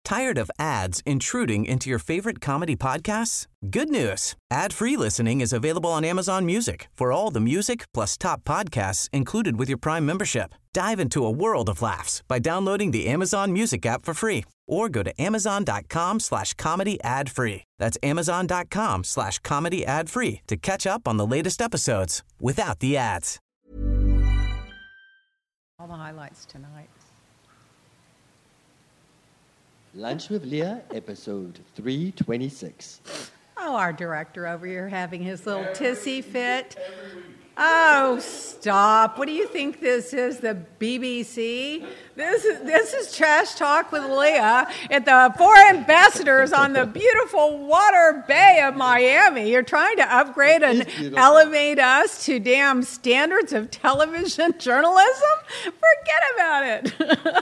Tired of ads intruding into your favorite comedy podcasts? Good news. Ad-free listening is available on Amazon Music for all the music plus top podcasts included with your Prime membership. Dive into a world of laughs by downloading the Amazon Music app for free or go to amazon.com/comedy ad-free. That's amazon.com/comedy ad-free to catch up on the latest episodes without the ads. All the highlights tonight. Lunch with Leah, episode 326. Oh, our director over here having his little tissy fit. Oh, stop. What do you think this is, the BBC? This is Trash Talk with Leah at the Four Ambassadors on the beautiful water bay of Miami. You're trying to upgrade and elevate us to damn standards of television journalism? Forget about it.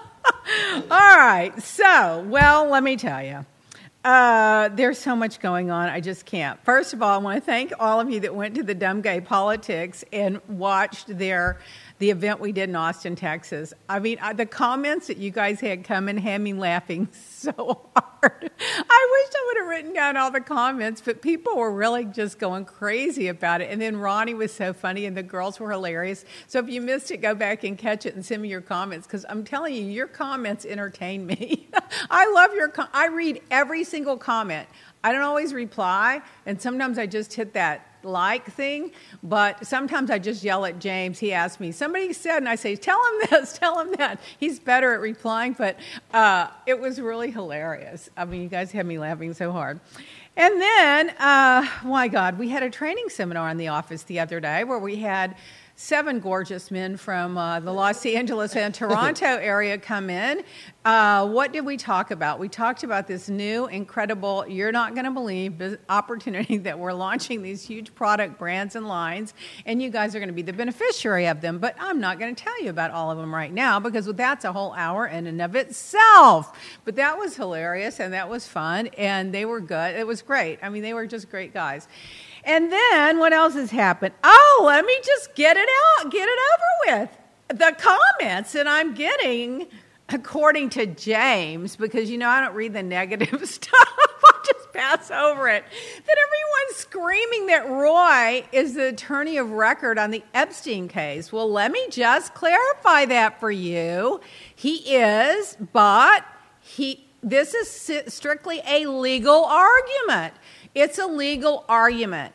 All right. So, well, let me tell you. There's so much going on. I just can't. First of all, I want to thank all of you that went to the Dumb Gay Politics and watched the event we did in Austin, Texas. I mean, the comments that you guys had come and had me laughing so hard. I wish I would have written down all the comments, but people were really just going crazy about it. And then Ronnie was so funny, and the girls were hilarious. So if you missed it, go back and catch it and send me your comments, because I'm telling you, your comments entertain me. I love I read every single comment. I don't always reply, and sometimes I just hit that like thing, but sometimes I just yell at James. He asks me, somebody said, and I say, tell him this, tell him that. He's better at replying, but it was really hilarious. I mean, you guys had me laughing so hard. And then, my God, we had a training seminar in the office the other day where we had 7 gorgeous men from the Los Angeles and Toronto area come in. What did we talk about? We talked about this new, incredible, you're not going to believe, opportunity that we're launching these huge product brands and lines, and you guys are going to be the beneficiary of them. But I'm not going to tell you about all of them right now, because that's a whole hour in and of itself. But that was hilarious, and that was fun, and they were good. It was great. I mean, they were just great guys. And then what else has happened? Oh, let me just get it over with. The comments that I'm getting, according to James, because, I don't read the negative stuff. I just pass over it. That everyone's screaming that Roy is the attorney of record on the Epstein case. Well, let me just clarify that for you. He is, but this is strictly a legal argument. It's a legal argument.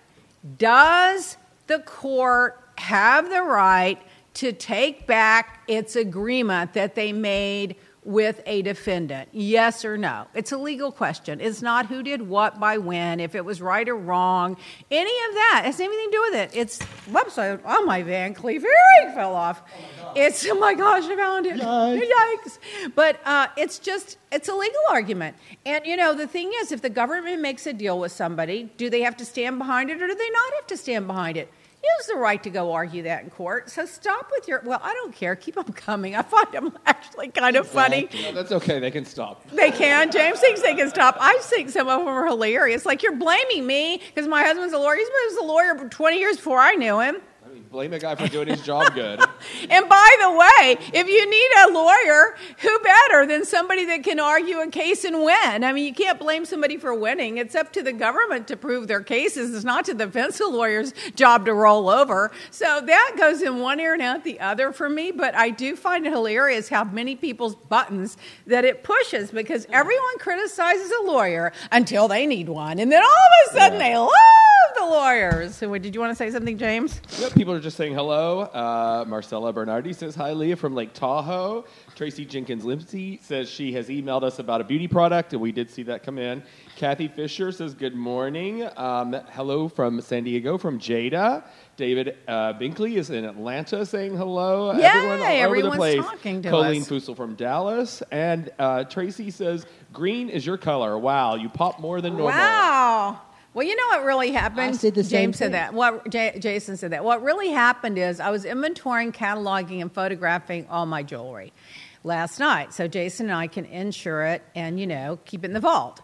Does the court have the right to take back its agreement that they made with a defendant? Yes or no? It's a legal question. It's not who did what by when, if it was right or wrong, any of that. It has anything to do with it. It's, whoops, my Van Cleef earring fell off. Oh my gosh, I found it. Yikes. But it's a legal argument. And, the thing is, if the government makes a deal with somebody, do they have to stand behind it, or do they not have to stand behind it? He has the right to go argue that in court. So stop with I don't care. Keep them coming. I find them actually kind of funny. No, that's okay. They can stop. They can. James thinks they can stop. I think some of them are hilarious. Like, you're blaming me because my husband's a lawyer. He was a lawyer 20 years before I knew him. Blame a guy for doing his job good. And by the way, if you need a lawyer, who better than somebody that can argue a case and win? I mean, you can't blame somebody for winning. It's up to the government to prove their cases. It's not to the defense lawyer's job to roll over. So that goes in one ear and out the other for me. But I do find it hilarious how many people's buttons that it pushes, because everyone criticizes a lawyer until they need one. And then all of a sudden they love the lawyers. So did you want to say something, James? Yep, people are just saying hello. Marcella Bernardi says hi, Leah, from Lake Tahoe. Tracy Jenkins-Limpsey says she has emailed us about a beauty product, and we did see that come in. Kathy Fisher says good morning. Hello from San Diego, from Jada. David Binkley is in Atlanta saying hello. Yay, everyone all everyone's over the place. Talking to Colleen us. Fussell from Dallas. And Tracy says, green is your color. Wow, you pop more than normal. Wow. Well, you know what really happened? I said the same James said thing. that. Jason said that. What really happened is I was inventorying, cataloging, and photographing all my jewelry last night. So Jason and I can insure it and, keep it in the vault.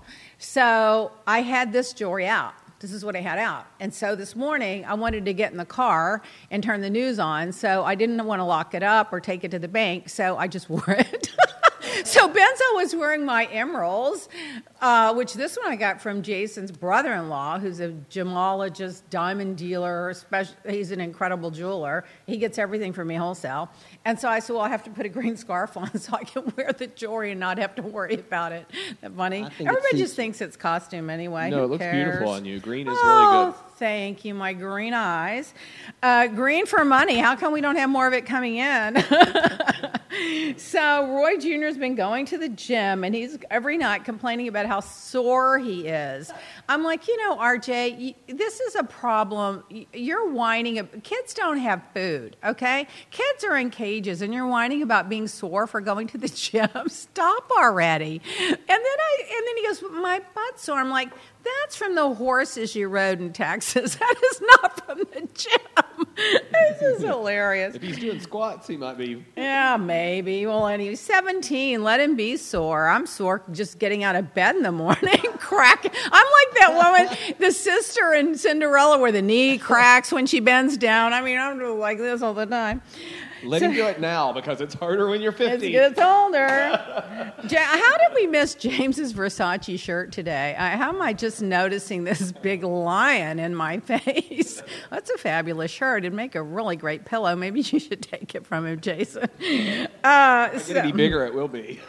So I had this jewelry out. This is what I had out. And so this morning, I wanted to get in the car and turn the news on. So I didn't want to lock it up or take it to the bank. So I just wore it. So Benzo was wearing my emeralds, which this one I got from Jason's brother-in-law, who's a gemologist, diamond dealer. He's an incredible jeweler. He gets everything from me wholesale. And so I said, well, I have to put a green scarf on so I can wear the jewelry and not have to worry about it. Isn't that funny? Everybody just thinks it's costume anyway. No, Who it looks cares? beautiful on you. Green is really good. Thank you, my green eyes. Green for money. How come we don't have more of it coming in? So Roy Jr. has been going to the gym, and he's every night complaining about how sore he is. I'm like, RJ, this is a problem. You're whining. Kids don't have food, okay? Kids are in cages, and you're whining about being sore for going to the gym. Stop already. And then he goes, my butt's sore. I'm like, that's from the horses you rode in Texas. That is not from the gym. This is hilarious. If he's doing squats, he might be. Yeah, maybe. Well, and he's 17. Let him be sore. I'm sore just getting out of bed in the morning. Crack. I'm like that woman, the sister in Cinderella, where the knee cracks when she bends down. I mean, I'm like this all the time. Let him do it now because it's harder when you're 50. It gets older. How did we miss James's Versace shirt today? How am I just noticing this big lion in my face? That's a fabulous shirt. It'd make a really great pillow. Maybe you should take it from him, Jason. It's going to be bigger. It will be.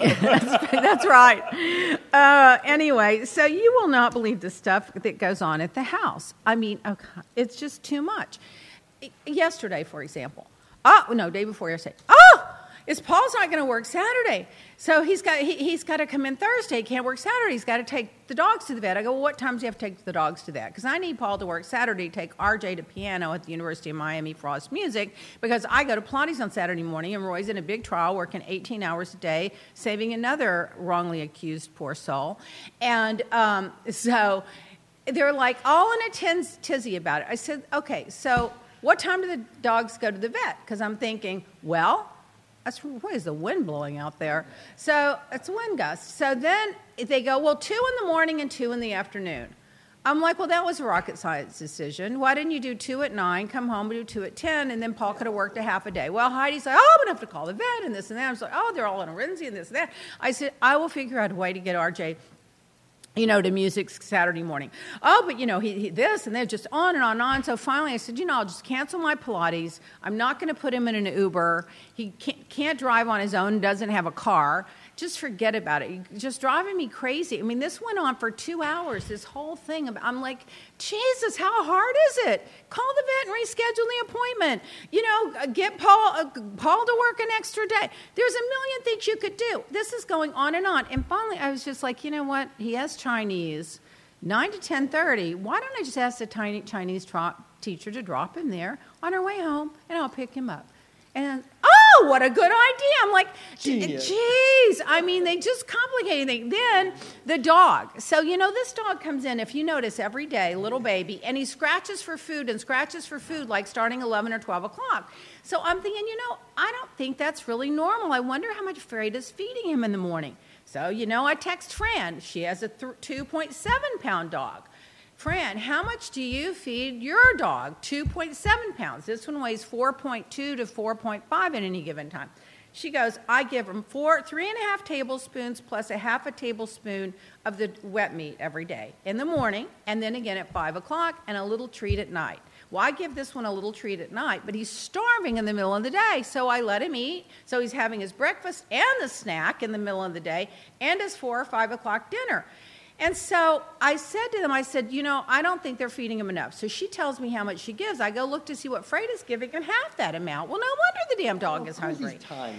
That's right. Anyway, so you will not believe the stuff that goes on at the house. I mean, it's just too much. Yesterday, for example. Day before yesterday. Paul's not going to work Saturday. So he's got to come in Thursday. He can't work Saturday. He's got to take the dogs to the vet. I go, well, what times do you have to take the dogs to that? Because I need Paul to work Saturday to take RJ to piano at the University of Miami Frost Music, because I go to Pilates on Saturday morning, and Roy's in a big trial working 18 hours a day, saving another wrongly accused poor soul. And so they're like all in a tizzy about it. I said, okay, so what time do the dogs go to the vet? Because I'm thinking, well, what is the wind blowing out there? So it's a wind gust. So then they go, well, 2 in the morning and 2 in the afternoon. I'm like, well, that was a rocket science decision. Why didn't you do 2 at 9, come home, do 2 at 10, and then Paul could have worked a half a day? Well, Heidi's like, I'm going to have to call the vet and this and that. I was like, they're all in a frenzy and this and that. I said, I will figure out a way to get RJ to music Saturday morning. But he this and that, just on and on and on. So finally I said, I'll just cancel my Pilates. I'm not going to put him in an Uber. He can't drive on his own, doesn't have a car. Just forget about it. You're just driving me crazy. I mean, this went on for 2 hours, this whole thing. I'm like, Jesus, how hard is it? Call the vet and reschedule the appointment. Get Paul to work an extra day. There's a million things you could do. This is going on. And finally, I was just like, you know what? He has Chinese, 9 to 10:30. Why don't I just ask the Chinese teacher to drop him there on our way home, and I'll pick him up. And, what a good idea. I'm like, geez. I mean, they just complicate things. Then the dog. So, this dog comes in, if you notice, every day, little baby, and he scratches for food like starting 11 or 12 o'clock. So I'm thinking, I don't think that's really normal. I wonder how much Fred is feeding him in the morning. So, I text Fran. She has a 2.7-pound dog. Fran, how much do you feed your dog? 2.7 pounds. This one weighs 4.2 to 4.5 at any given time. She goes, I give him 3.5 tablespoons plus a half a tablespoon of the wet meat every day in the morning, and then again at 5 o'clock, and a little treat at night. Well, I give this one a little treat at night, but he's starving in the middle of the day, so I let him eat. So he's having his breakfast and the snack in the middle of the day, and his 4 or 5 o'clock dinner. And so I said to them, I don't think they're feeding him enough. So she tells me how much she gives. I go look to see what Fred is giving, and half that amount. Well, no wonder the damn dog is hungry.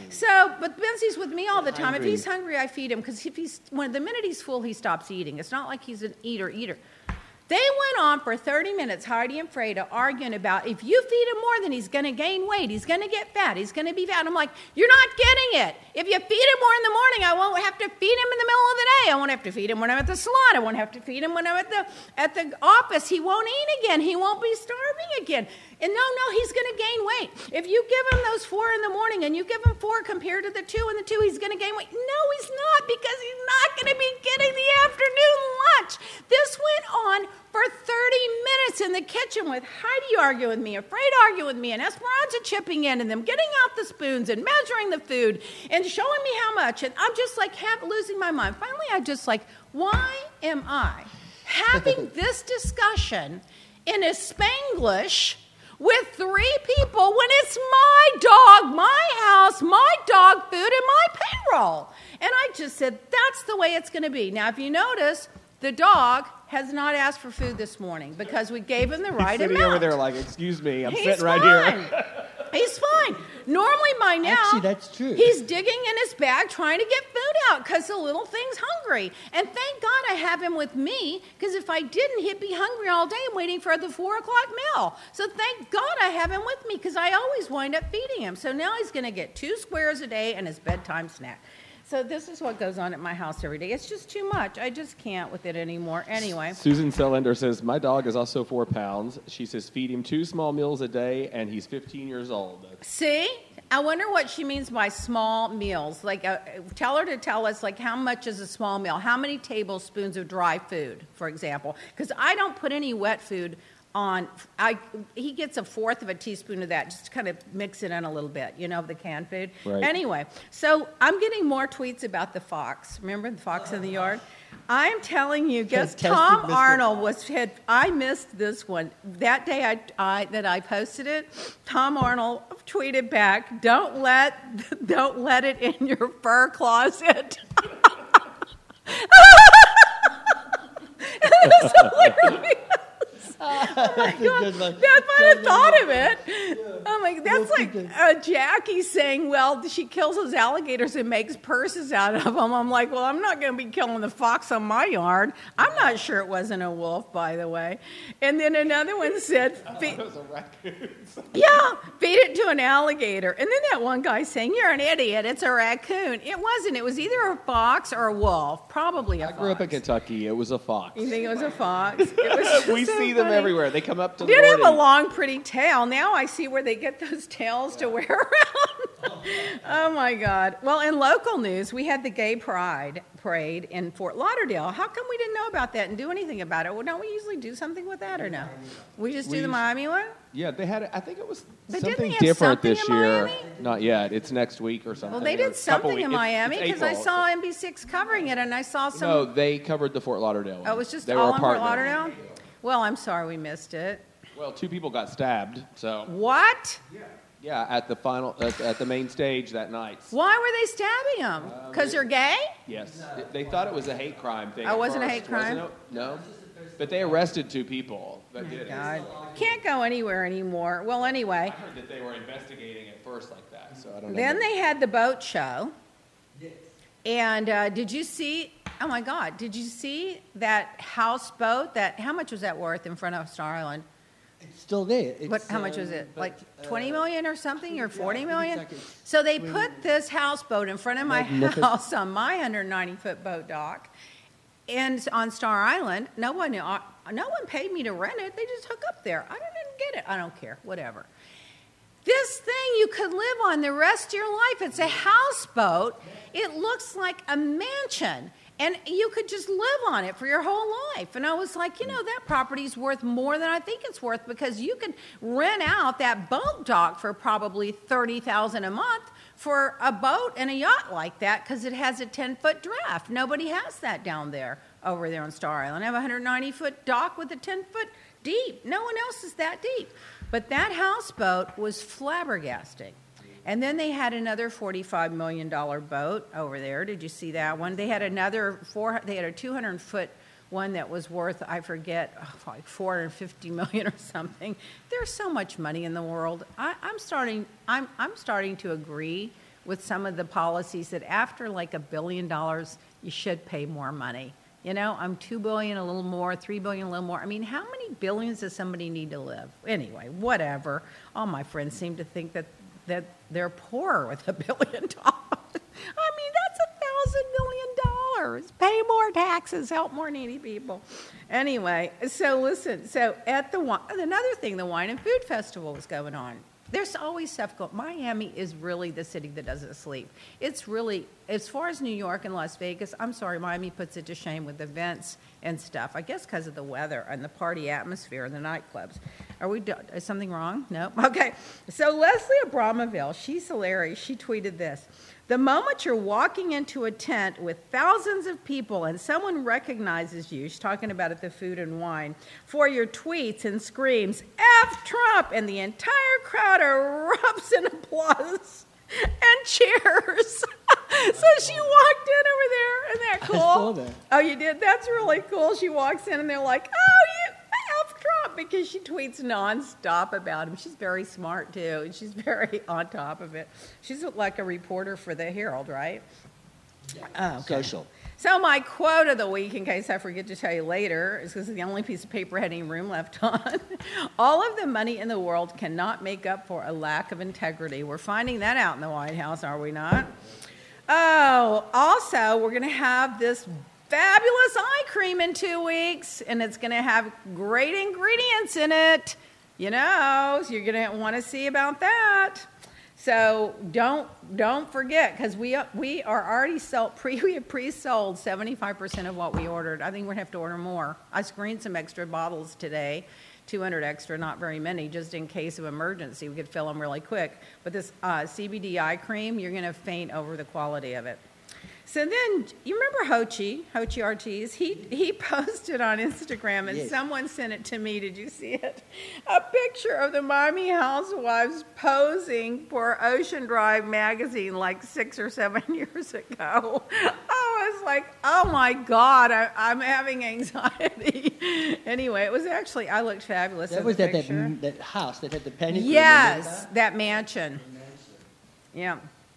But Benzie's with me all the time. If he's hungry, I feed him, because the minute he's full, he stops eating. It's not like he's an eater. They went on for 30 minutes, Heidi and Freda, arguing about if you feed him more, then he's going to gain weight. He's going to get fat. He's going to be fat. I'm like, you're not getting it. If you feed him more in the morning, I won't have to feed him in the middle of the day. I won't have to feed him when I'm at the salon. I won't have to feed him when I'm at the office. He won't eat again. He won't be starving again. And no, he's going to gain weight. If you give him those 4 in the morning and you give him 4 compared to the 2 and the 2, he's going to gain weight. No, he's not, because he's not going to be getting the afternoon lunch. This went on for 30 minutes in the kitchen. kitchen with Heidi arguing with me, Afraid arguing with me, and Esperanza chipping in, and them getting out the spoons and measuring the food and showing me how much. And I'm just like losing my mind. Finally, I just like, why am I having this discussion in a Spanglish with 3 people when it's my dog, my house, my dog food, and my payroll? And I just said, that's the way it's going to be. Now, if you notice, the dog has not asked for food this morning because we gave him the right He's sitting amount. over there like, excuse me, I'm He's sitting right fine. here. He's fine. Normally by now, Actually, that's true. he's digging in his bag trying to get food out because the little thing's hungry. And thank God I have him with me, because if I didn't, he'd be hungry all day and waiting for the 4 o'clock meal. So thank God I have him with me, because I always wind up feeding him. So now he's going to get 2 squares a day and his bedtime snack. So this is what goes on at my house every day. It's just too much. I just can't with it anymore. Anyway. Susan Sellender says, my dog is also 4 pounds. She says, feed him 2 small meals a day, and he's 15 years old. See? I wonder what she means by small meals. Like, tell her to tell us, like, how much is a small meal? How many tablespoons of dry food, for example? Because I don't put any wet food on. He gets 1/4 of a teaspoon of that, just to kind of mix it in a little bit, the canned food. Right. Anyway, so I'm getting more tweets about the fox. Remember the fox in the yard? I'm telling you, guess Fantastic, Tom Mr. Arnold I missed this one. That day that I posted it, Tom Arnold tweeted back, don't let it in your fur closet. It was hilarious. Oh my God. That might have thought of it. Oh my, that's like Jackie saying, well, she kills those alligators and makes purses out of them. I'm like, well, I'm not going to be killing the fox on my yard. I'm not sure it wasn't a wolf, by the way. And then another one said, It was a raccoon. yeah, feed it to an alligator. And then that one guy saying, you're an idiot, it's a raccoon. It wasn't. It was either a fox or a wolf. Probably a fox. I grew up in Kentucky. It was a fox. You think it was a fox? It was just We so see them funny. everywhere. They come up to the Did have a morning. long, pretty tail. Now I see where they get those tails to wear around. Oh, my God. Well, in local news, we had the Gay Pride Parade in Fort Lauderdale. How come we didn't know about that and do anything about it? Well, don't we usually do something with that or no? We just do the Miami one? Yeah, they had. I think it was But didn't something they have different something this in year. Miami? Not yet. It's next week or something. Well, they or did a couple something weeks. in Miami It's because I April. saw NBC covering it and I saw some. No, they covered the Fort Lauderdale one. Oh, it was just They all were a in Fort partner. Lauderdale? Well, I'm sorry we missed it. Well, 2 people got stabbed. So What? yeah, at the main stage that night. Why were they stabbing them? Because they're gay? Yes, they thought it was a hate crime thing. Oh, at wasn't a first, hate crime? wasn't it? No, but they arrested 2 people that did it. God. Can't go anywhere anymore. Well, anyway. I heard that they were investigating at first like that, so I don't know. Then they had the boat show. And did you see, oh my God, did you see that houseboat? How much was that worth in front of Star Island? It's still there. How much was it? Like 20 million or something, or 40 million? exactly. So they put this houseboat in front of my Magnificent. house on my 190-foot boat dock. And on Star Island, no one paid me to rent it. They just hook up there. I didn't get it. I don't care. Whatever. This thing you could live on the rest of your life. It's a houseboat. It looks like a mansion. And you could just live on it for your whole life. And I was like, that property's worth more than I think it's worth, because you could rent out that boat dock for probably $30,000 a month for a boat and a yacht like that, because it has a 10-foot draft. Nobody has that down there, over there on Star Island. I have a 190-foot dock with a 10-foot deep. No one else is that deep. But that houseboat was flabbergasting. And then they had another $45 million boat over there. Did you see that one? They had they had a 200-foot one that was worth, I forget, like $450 million or something. There's so much money in the world. I'm starting to agree with some of the policies that after like $1 billion, you should pay more money. I'm $2 billion, a little more, $3 billion, a little more. I mean, how many billions does somebody need to live? Anyway, whatever. All my friends seem to think that they're poor with $1 billion. I mean, that's $1,000 million. Pay more taxes, help more needy people. Anyway, so listen. So at another thing, the Wine and Food Festival was going on. There's always stuff going. Miami is really the city that doesn't sleep. It's really, as far as New York and Las Vegas, I'm sorry, Miami puts it to shame with events and stuff. I guess because of the weather and the party atmosphere and the nightclubs. Is something wrong? No? Okay. So Leslie Abramoville, she's hilarious. She tweeted this. The moment you're walking into a tent with thousands of people and someone recognizes you, she's talking about at the Food and Wine, for your tweets and screams, F Trump, and the entire crowd erupts in applause and cheers. So she walked in over there. Isn't that cool? I saw that. Oh, you did? That's really cool. She walks in and they're like, oh, you F Trump, because she tweets nonstop about him. She's very smart, too, and she's very on top of it. She's like a reporter for the Herald, right? Oh, okay. Social. So my quote of the week, in case I forget to tell you later, is because it's the only piece of paper had any room left on. All of the money in the world cannot make up for a lack of integrity. We're finding that out in the White House, are we not? Oh, also, we're going to have this fabulous eye cream in 2 weeks, and it's going to have great ingredients in it. You know, so you're going to want to see about that. So don't forget, because we are already we have pre-sold 75% of what we ordered. I think we're going to have to order more. I screened some extra bottles today, 200 extra, not very many, just in case of emergency. We could fill them really quick. But this CBD eye cream, you're going to faint over the quality of it. So then, you remember Hochi Ortiz? He posted on Instagram, and yes. Someone sent it to me. Did you see it? A picture of the Miami Housewives posing for Ocean Drive magazine like 6 or 7 years ago. I was like, oh my God, I'm having anxiety. Anyway, it was actually, I looked fabulous in the picture. That house that had the penny. Yes, that mansion. Yeah.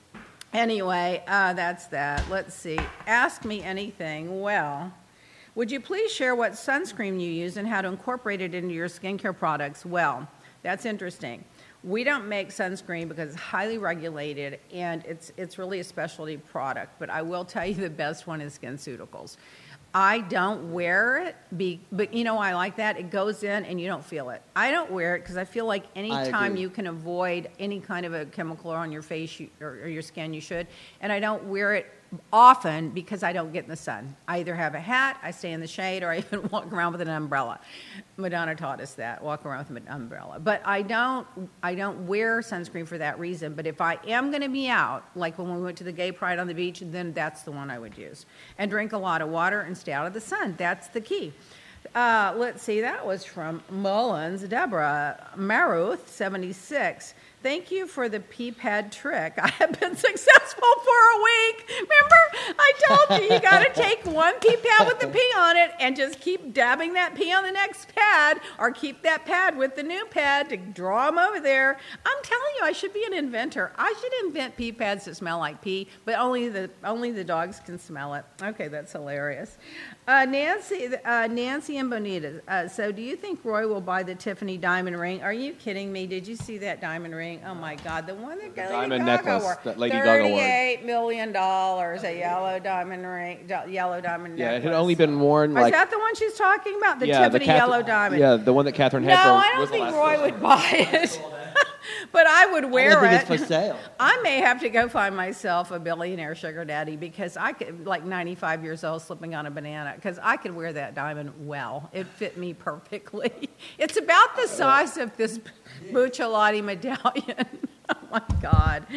Anyway, that's that. Let's see. Ask me anything. Well, would you please share what sunscreen you use and how to incorporate it into your skincare products? Well, that's interesting. We don't make sunscreen because it's highly regulated and it's really a specialty product. But I will tell you the best one is SkinCeuticals. I don't wear it, but you know I like that. It goes in and you don't feel it. I don't wear it because I feel like any time you can avoid any kind of a chemical on your face or your skin, you should. And I don't wear it often because I don't get in the sun. I either have a hat, I stay in the shade, or I even walk around with an umbrella. Madonna taught us that, walk around with an umbrella. But I don't wear sunscreen for that reason. But if I am going to be out, like when we went to the Gay Pride on the beach, then that's the one I would use. And drink a lot of water and stay out of the sun. That's the key. Let's see, that was from Mullins. Deborah Maruth, 76. Thank you for the pee pad trick. I have been successful for a week. Remember, I told you got to take one pee pad with the pee on it and just keep dabbing that pee on the next pad, or keep that pad with the new pad to draw them over there. I'm telling you, I should be an inventor. I should invent pee pads that smell like pee, but only the dogs can smell it. Okay, that's hilarious. Nancy and Bonita. So do you think Roy will buy the Tiffany diamond ring? Are you kidding me? Did you see that diamond ring? Oh my God, the one that diamond necklace that Lady Gaga wore. $38 million, a yellow diamond ring, yellow diamond necklace. Yeah, it had only been worn Is that the one she's talking about? The Tiffany yellow diamond. Yeah, the one that Katharine Hepburn. No, I don't think Roy would buy it. But I would wear I it. think it's for sale. I may have to go find myself a billionaire sugar daddy, because I could, like 95 years old, slipping on a banana, because I could wear that diamond well. It fit me perfectly. It's about the size of this Buccellati medallion. Oh my God.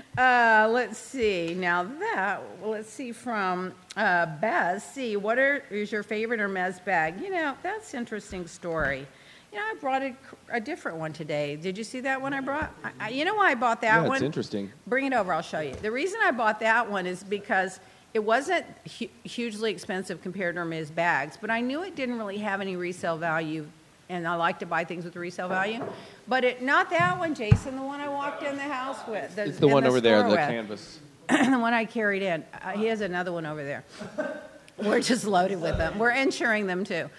Let's see. Now let's see from Bez. See, what is your favorite Hermes bag? You know, that's an interesting story. You know, I brought a different one today. Did you see that one I brought? You know why I bought that one? Yeah, it's interesting. Bring it over. I'll show you. The reason I bought that one is because it wasn't hugely expensive compared to Hermes bags, but I knew it didn't really have any resale value, and I like to buy things with resale value. But not that one, Jason, the one I walked in the house with. It's the one over there, the canvas. The one I carried in. He has another one over there. We're just loaded with them. We're insuring them too.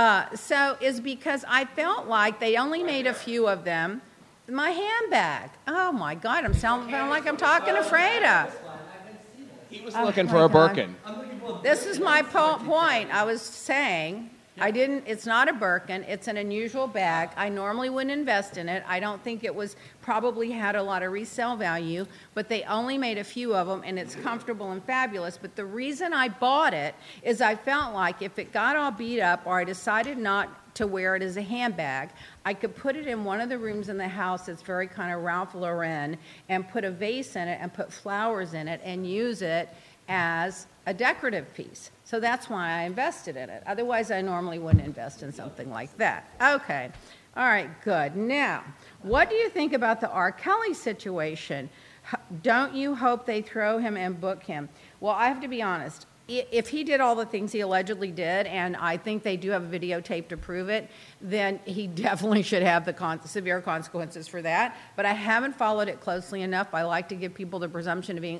So is because I felt like they only made a few of them. My handbag. Oh my God, I'm sounding like I'm talking to Freda. He was looking for a Birkin. This is my point. I was saying I didn't, it's not a Birkin. It's an unusual bag. I normally wouldn't invest in it. I don't think it was, probably had a lot of resale value, but they only made a few of them and it's comfortable and fabulous. But the reason I bought it is I felt like if it got all beat up or I decided not to wear it as a handbag, I could put it in one of the rooms in the house that's very kind of Ralph Lauren and put a vase in it and put flowers in it and use it as a decorative piece. So that's why I invested in it. Otherwise, I normally wouldn't invest in something like that. Okay. All right, good. Now, what do you think about the R. Kelly situation? Don't you hope they throw him and book him? Well, I have to be honest. If he did all the things he allegedly did, and I think they do have a videotape to prove it, then he definitely should have the severe consequences for that. But I haven't followed it closely enough. I like to give people the presumption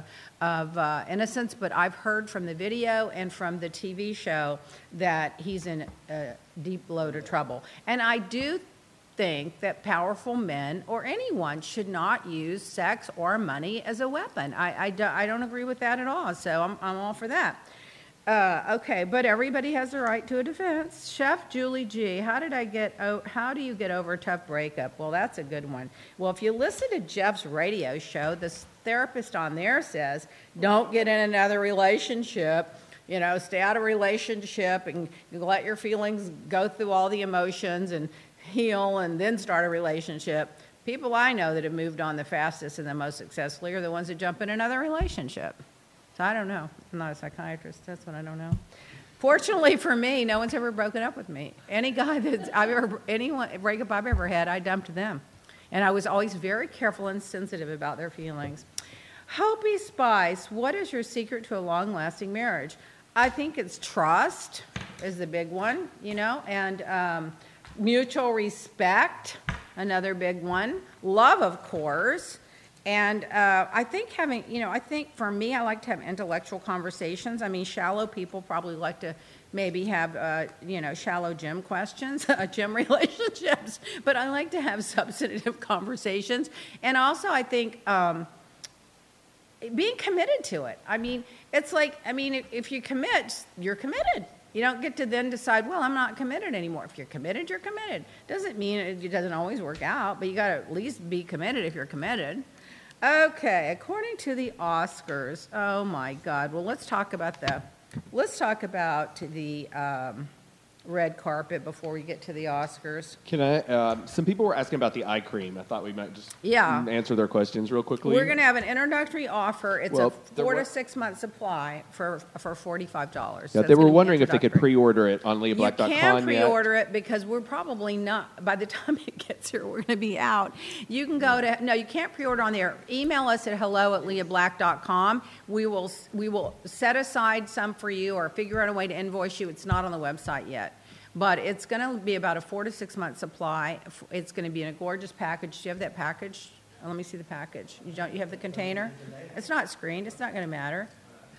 of innocence, but I've heard from the video and from the TV show that he's in a deep load of trouble. And I do think that powerful men or anyone should not use sex or money as a weapon. I don't agree with that at all, so I'm all for that. Okay, but everybody has the right to a defense. Chef Julie G, how do you get over a tough breakup? Well, that's a good one. Well, if you listen to Jeff's radio show, this therapist on there says, don't get in another relationship. You know, stay out of a relationship and let your feelings go through all the emotions and heal and then start a relationship. People I know that have moved on the fastest and the most successfully are the ones that jump in another relationship. So I don't know. I'm not a psychiatrist. That's what I don't know. Fortunately for me, no one's ever broken up with me. Any guy anyone breakup I've ever had, I dumped them. And I was always very careful and sensitive about their feelings. Hopi Spice, what is your secret to a long-lasting marriage? I think it's trust is the big one, you know, and mutual respect, another big one. Love, of course. And I think I think for me, I like to have intellectual conversations. I mean, shallow people probably like to maybe have, shallow gym questions, gym relationships. But I like to have substantive conversations. And also, I think being committed to it. I mean, it's like, if you commit, you're committed. You don't get to then decide, well, I'm not committed anymore. If you're committed, you're committed. Doesn't mean it doesn't always work out, but you got to at least be committed if you're committed. Okay, according to the Oscars, oh my God. Well, let's talk about the red carpet before we get to the Oscars. Can I? Some people were asking about the eye cream. I thought we might just answer their questions real quickly. We're going to have an introductory offer. It's a 4 to 6 month supply for $45. Yeah, they were wondering if they could pre-order it on LeahBlack.com. You can pre-order it because we're probably not. By the time it gets here, we're going to be out. You can go to you can't pre-order on there. Email us at hello@LeahBlack.com. We will set aside some for you or figure out a way to invoice you. It's not on the website yet. But it's going to be about a 4 to 6 month supply. It's going to be in a gorgeous package. Do you have that package? Oh, let me see the package. You have the container? It's not screened. It's not going to matter.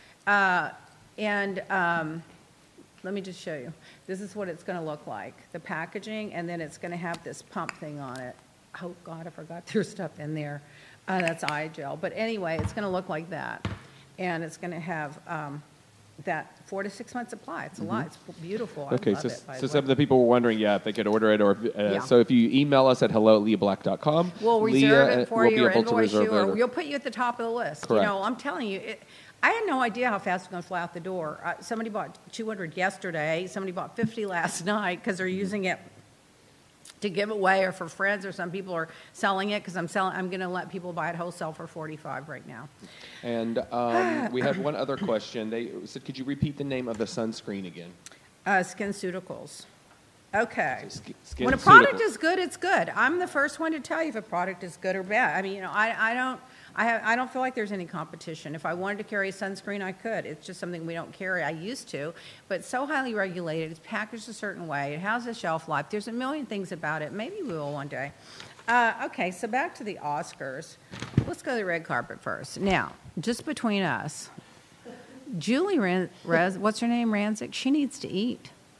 Let me just show you. This is what it's going to look like. The packaging, and then it's going to have this pump thing on it. Oh, God, I forgot there's stuff in there. That's eye gel. But anyway, it's going to look like that. And it's going to have that 4 to 6 month supply. It's a lot. It's beautiful. Okay, so some of the people were wondering, if they could order it, or so if you email us at hello@LeahBlack.com, we'll reserve it for you, or invoice you, or we'll put you at the top of the list. Correct. I'm telling you, I had no idea how fast it was going to fly out the door. Somebody bought 200 yesterday. Somebody bought 50 last night because they're using it to give away or for friends, or some people are selling it because I'm going to let people buy it wholesale for $45 right now. And we had one other question. They said, could you repeat the name of the sunscreen again? SkinCeuticals. Okay. So when a product is good, it's good. I'm the first one to tell you if a product is good or bad. I don't feel like there's any competition. If I wanted to carry a sunscreen, I could. It's just something we don't carry. I used to, but it's so highly regulated. It's packaged a certain way. It has a shelf life. There's a million things about it. Maybe we will one day. Okay, so back to the Oscars. Let's go to the red carpet first. Now, just between us, Julie what's her name, Rancic? She needs to eat.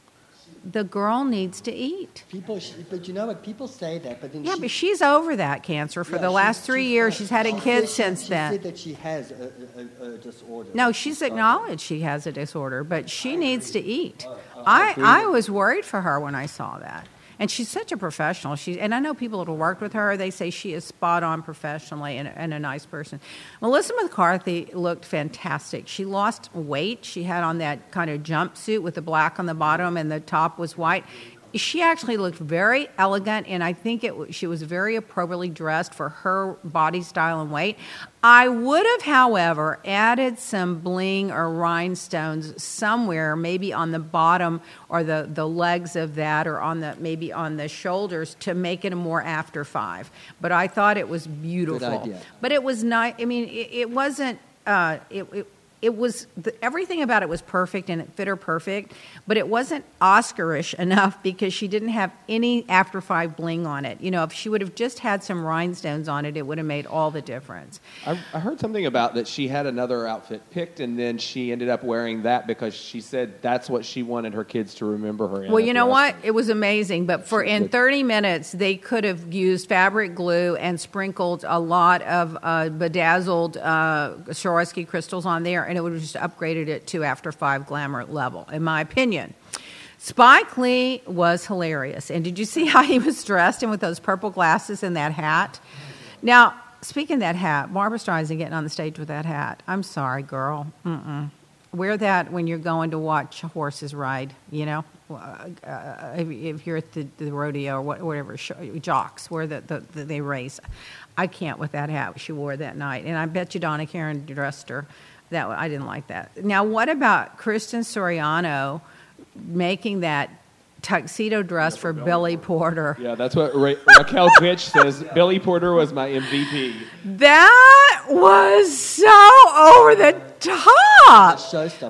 the girl needs to eat. But you know what? People say that, but then Yeah, but she's over that cancer for the last 3 years. She's had a kid since then. She said that she has a disorder. No, she's acknowledged she has a disorder, but she needs to eat. I was worried for her when I saw that. And she's such a professional. And I know people that have worked with her, they say she is spot on professionally and a nice person. Melissa McCarthy looked fantastic. She lost weight. She had on that kind of jumpsuit with the black on the bottom and the top was white. She actually looked very elegant, and I think she was very appropriately dressed for her body style and weight. I would have, however, added some bling or rhinestones somewhere, maybe on the bottom or the legs of that, or maybe on the shoulders to make it a more after 5. But I thought it was beautiful. Good idea. But it was nice. I mean, it wasn't. It was everything about it was perfect, and it fit her perfect, but it wasn't Oscar-ish enough because she didn't have any after 5 bling on it. You know, if she would have just had some rhinestones on it, it would have made all the difference. I heard something about that she had another outfit picked, and then she ended up wearing that because she said that's what she wanted her kids to remember her in. Well, you know what? It was amazing, but in 30 minutes, they could have used fabric glue and sprinkled a lot of bedazzled Swarovski crystals on there, and it would have just upgraded it to after 5 glamour level, in my opinion. Spike Lee was hilarious. And did you see how he was dressed and with those purple glasses and that hat? Now, speaking of that hat, Barbra Streisand getting on the stage with that hat. I'm sorry, girl. Wear that when you're going to watch horses ride, you know? If you're at the rodeo or whatever, jocks, where they race. I can't with that hat she wore that night. And I bet you Donna Karan dressed her. I didn't like that. Now, what about Kristen Soriano making that tuxedo dress for Billy Porter? Yeah, that's what Raquel Bitch says. Billy Porter was my MVP. That was so over the top.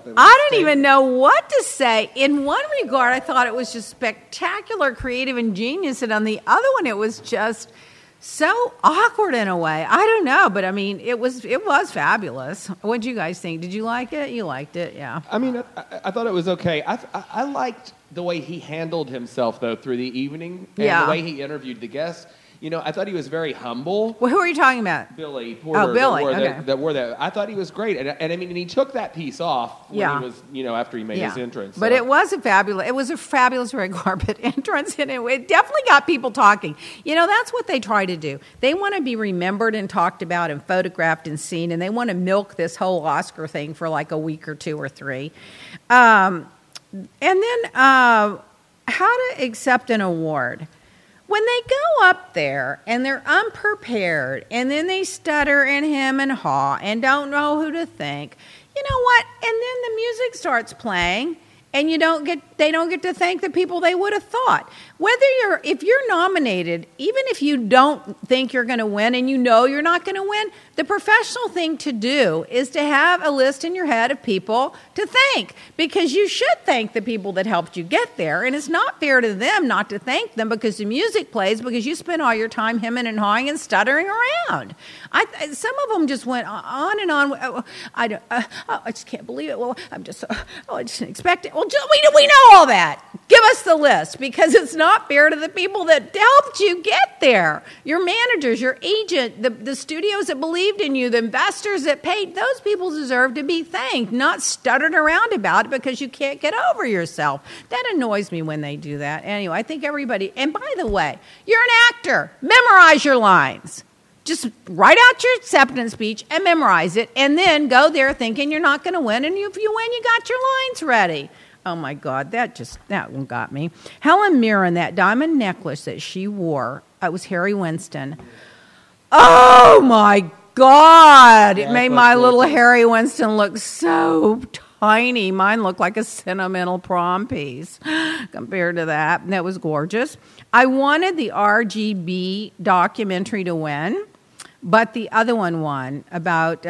I didn't even know what to say. In one regard, I thought it was just spectacular, creative, and genius, and on the other one, it was just so awkward in a way. I don't know, but I mean, it was fabulous. What did you guys think? Did you like it? You liked it, yeah. I mean, I thought it was okay. I liked the way he handled himself, though, through the evening, and the way he interviewed the guests. You know, I thought he was very humble. Well, who are you talking about? Billy Porter. Oh, Billy, that wore that. I thought he was great. And I mean, he took that piece off when he was, after he made his entrance. So. But it was a fabulous red carpet entrance, and it definitely got people talking. You know, that's what they try to do. They want to be remembered and talked about and photographed and seen, and they want to milk this whole Oscar thing for like a week or 2 or 3. And then how to accept an award. When they go up there and they're unprepared and then they stutter and hem and haw and don't know who to thank, you know what? And then the music starts playing and they don't get to thank the people they would have thought. If you're nominated, even if you don't think you're going to win and you know you're not going to win, the professional thing to do is to have a list in your head of people to thank, because you should thank the people that helped you get there, and it's not fair to them not to thank them because the music plays, because you spend all your time hemming and hawing and stuttering around. Some of them just went on and on. I just can't believe it. Well, I didn't expect it. Well, we know all that. Give us the list, because it's not fair to the people that helped you get there. Your managers, your agent, the studios that believed in you, the investors that paid, those people deserve to be thanked, not stuttered around about it because you can't get over yourself. That annoys me when they do that. Anyway, I think everybody, and by the way, you're an actor. Memorize your lines. Just write out your acceptance speech and memorize it, and then go there thinking you're not going to win, and if you win, you got your lines ready. Oh, my God, that one got me. Helen Mirren, that diamond necklace that she wore, it was Harry Winston. Oh, my God. It made my little Harry Winston look so tiny. Mine looked like a sentimental prom piece compared to that. And that was gorgeous. I wanted the RGB documentary to win, but the other one won about...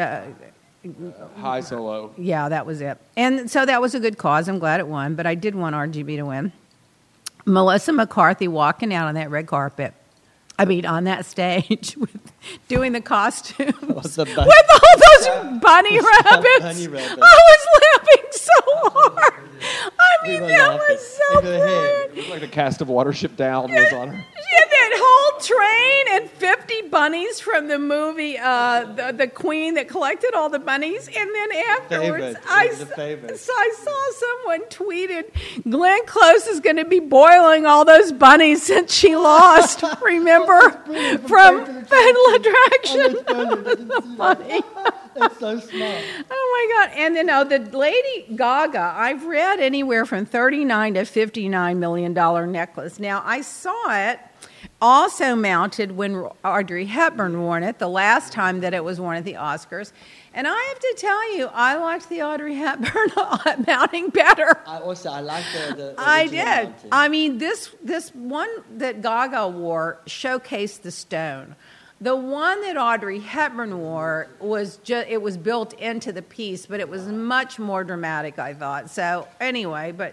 High Solo. Yeah, that was it. And so that was a good cause. I'm glad it won, but I did want RGB to win. Melissa McCarthy walking out on that red carpet. I mean, on that stage doing the costumes with all those bunny rabbits. I was laughing so hard. I We were That laughing. was so And her hair. good. It was like the cast of Watership Down was on her. She had that whole train and 50 bunnies from the movie, the Queen that collected all the bunnies. And then afterwards, Favorite. so I saw someone tweeted, Glenn Close is going to be boiling all those bunnies since she lost, remember? From Fatal Attraction. Funny. That's so smart. Oh my God. And then the Lady Gaga, I've read anywhere from $39 to $59 million necklace. Now, I saw it also mounted when Audrey Hepburn wore it, the last time that it was worn at the Oscars. And I have to tell you, I liked the Audrey Hepburn mounting better. I like the I original did. mounting. I mean, this one that Gaga wore showcased the stone. The one that Audrey Hepburn wore it was built into the piece, but it was much more dramatic, I thought. So anyway, but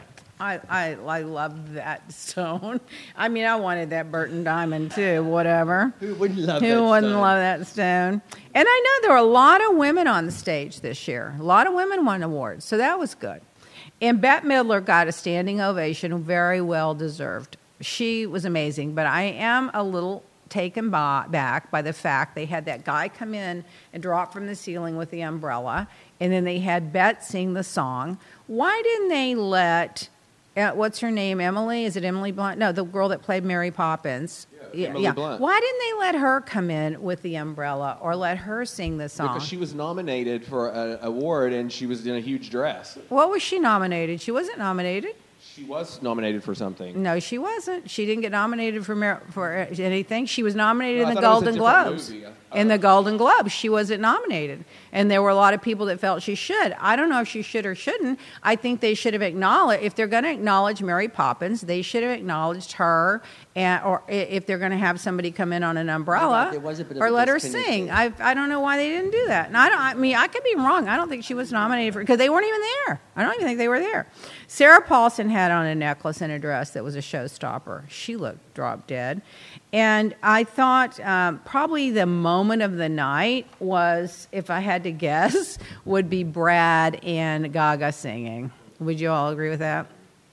I love that stone. I mean, I wanted that Burton diamond too, whatever. Who wouldn't love Who that wouldn't stone? love that stone? And I know there were a lot of women on the stage this year. A lot of women won awards, so that was good. And Bette Midler got a standing ovation, very well deserved. She was amazing, but I am a little taken back by the fact they had that guy come in and drop from the ceiling with the umbrella, and then they had Bette sing the song. Why didn't they let, what's her name, Emily? Is it Emily Blunt? No, the girl that played Mary Poppins. Emily Blunt. Why didn't they let her come in with the umbrella or let her sing the song? Because she was nominated for an award and she was in a huge dress. What was she nominated? She wasn't nominated. She was nominated for something. No, she wasn't. She didn't get nominated for anything. She was nominated No, in I the thought it was a Golden different Globes. movie. In the Golden Globes, she wasn't nominated. And there were a lot of people that felt she should. I don't know if she should or shouldn't. I think they should have acknowledged, if they're going to acknowledge Mary Poppins, they should have acknowledged her, or if they're going to have somebody come in on an umbrella, There was a bit of or a let her disconnect sing. there. I don't know why they didn't do that. And I could be wrong. I don't think she was nominated for, because they weren't even there. I don't even think they were there. Sarah Paulson had on a necklace and a dress that was a showstopper. She looked drop dead. And I thought probably the moment of the night was, if I had to guess, would be Brad and Gaga singing. Would you all agree with that?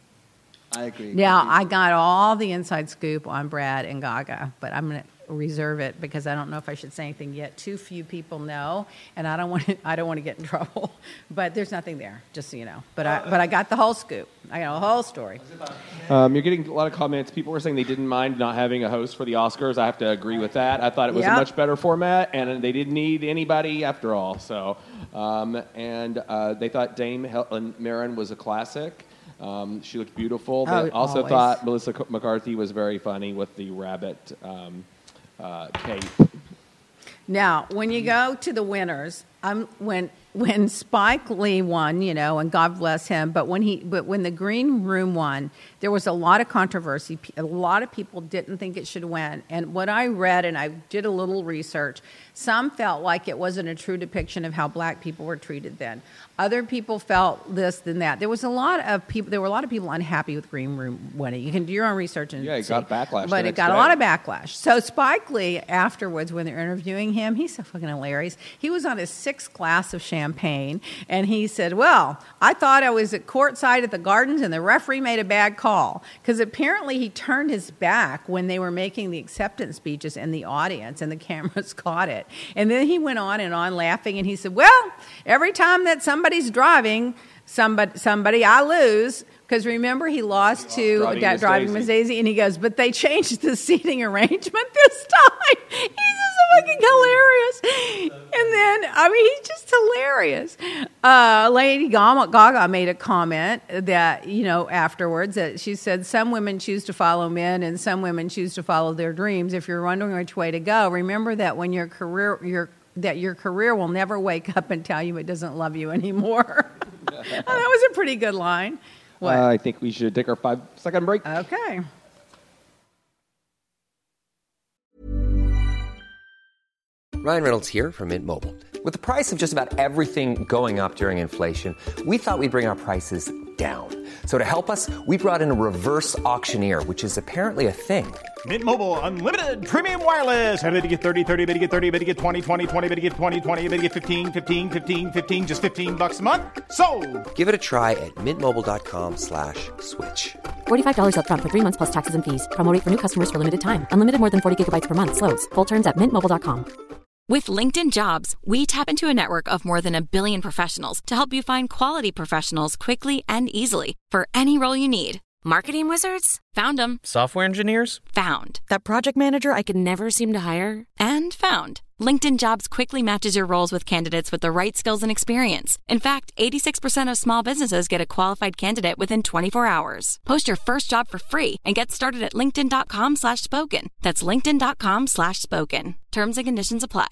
I agree. Now, I got all the inside scoop on Brad and Gaga, but I'm going to reserve it because I don't know if I should say anything yet. Too few people know, and I don't want to get in trouble. But there's nothing there, just so you know. But I got the whole scoop. I got a whole story. You're getting a lot of comments. People were saying they didn't mind not having a host for the Oscars. I have to agree with that. I thought it was a Yep. much better format, and they didn't need anybody after all. So, they thought Dame Helen Mirren was a classic. She looked beautiful. They Oh, also always. thought Melissa McCarthy was very funny with the rabbit cape. Now, when you go to the winners, when Spike Lee won, and God bless him, but when the Green Room won, there was a lot of controversy. A lot of people didn't think it should win. And what I read, and I did a little research, some felt like it wasn't a true depiction of how black people were treated then. Other people felt this than that. There were a lot of people unhappy with Green Room winning. You can do your own research and it see. got backlash. But the it next got a day. lot of backlash. So Spike Lee, afterwards, when they're interviewing him, he's so fucking hilarious. He was on his 6th glass of champagne, and he said, well, I thought I was at courtside at the Gardens, and the referee made a bad call. Because apparently he turned his back when they were making the acceptance speeches in the audience, and the cameras caught it. And then he went on and on laughing, and he said, well, every time that somebody's driving somebody, I lose. Because remember, he lost to driving Miss Daisy, and he goes, but they changed the seating arrangement this time. He's just fucking hilarious. And then, he's just hilarious. Lady Gaga made a comment that, afterwards, that she said, some women choose to follow men and some women choose to follow their dreams. If you're wondering which way to go, remember that when your career will never wake up and tell you it doesn't love you anymore. That was a pretty good line. What? I think we should take our 5-second break. Okay. Ryan Reynolds here from Mint Mobile. With the price of just about everything going up during inflation, we thought we'd bring our prices down. So to help us, we brought in a reverse auctioneer, which is apparently a thing. Mint Mobile Unlimited Premium Wireless. How to get 30, 30, bit to get 30, bit to get 20, 20, 20, bit to get 20, 20, bit to get 15, 15, 15, 15, just $15 a month? Sold! Give it a try at mintmobile.com/switch. $45 up front for 3 months plus taxes and fees. Promo rate for new customers for limited time. Unlimited more than 40 gigabytes per month. Slows full terms at mintmobile.com. With LinkedIn Jobs, we tap into a network of more than 1 billion professionals to help you find quality professionals quickly and easily for any role you need. Marketing wizards? Found them. Software engineers? Found. That project manager I could never seem to hire? And found. LinkedIn Jobs quickly matches your roles with candidates with the right skills and experience. In fact, 86% of small businesses get a qualified candidate within 24 hours. Post your first job for free and get started at linkedin.com/spoken. That's linkedin.com/spoken. Terms and conditions apply.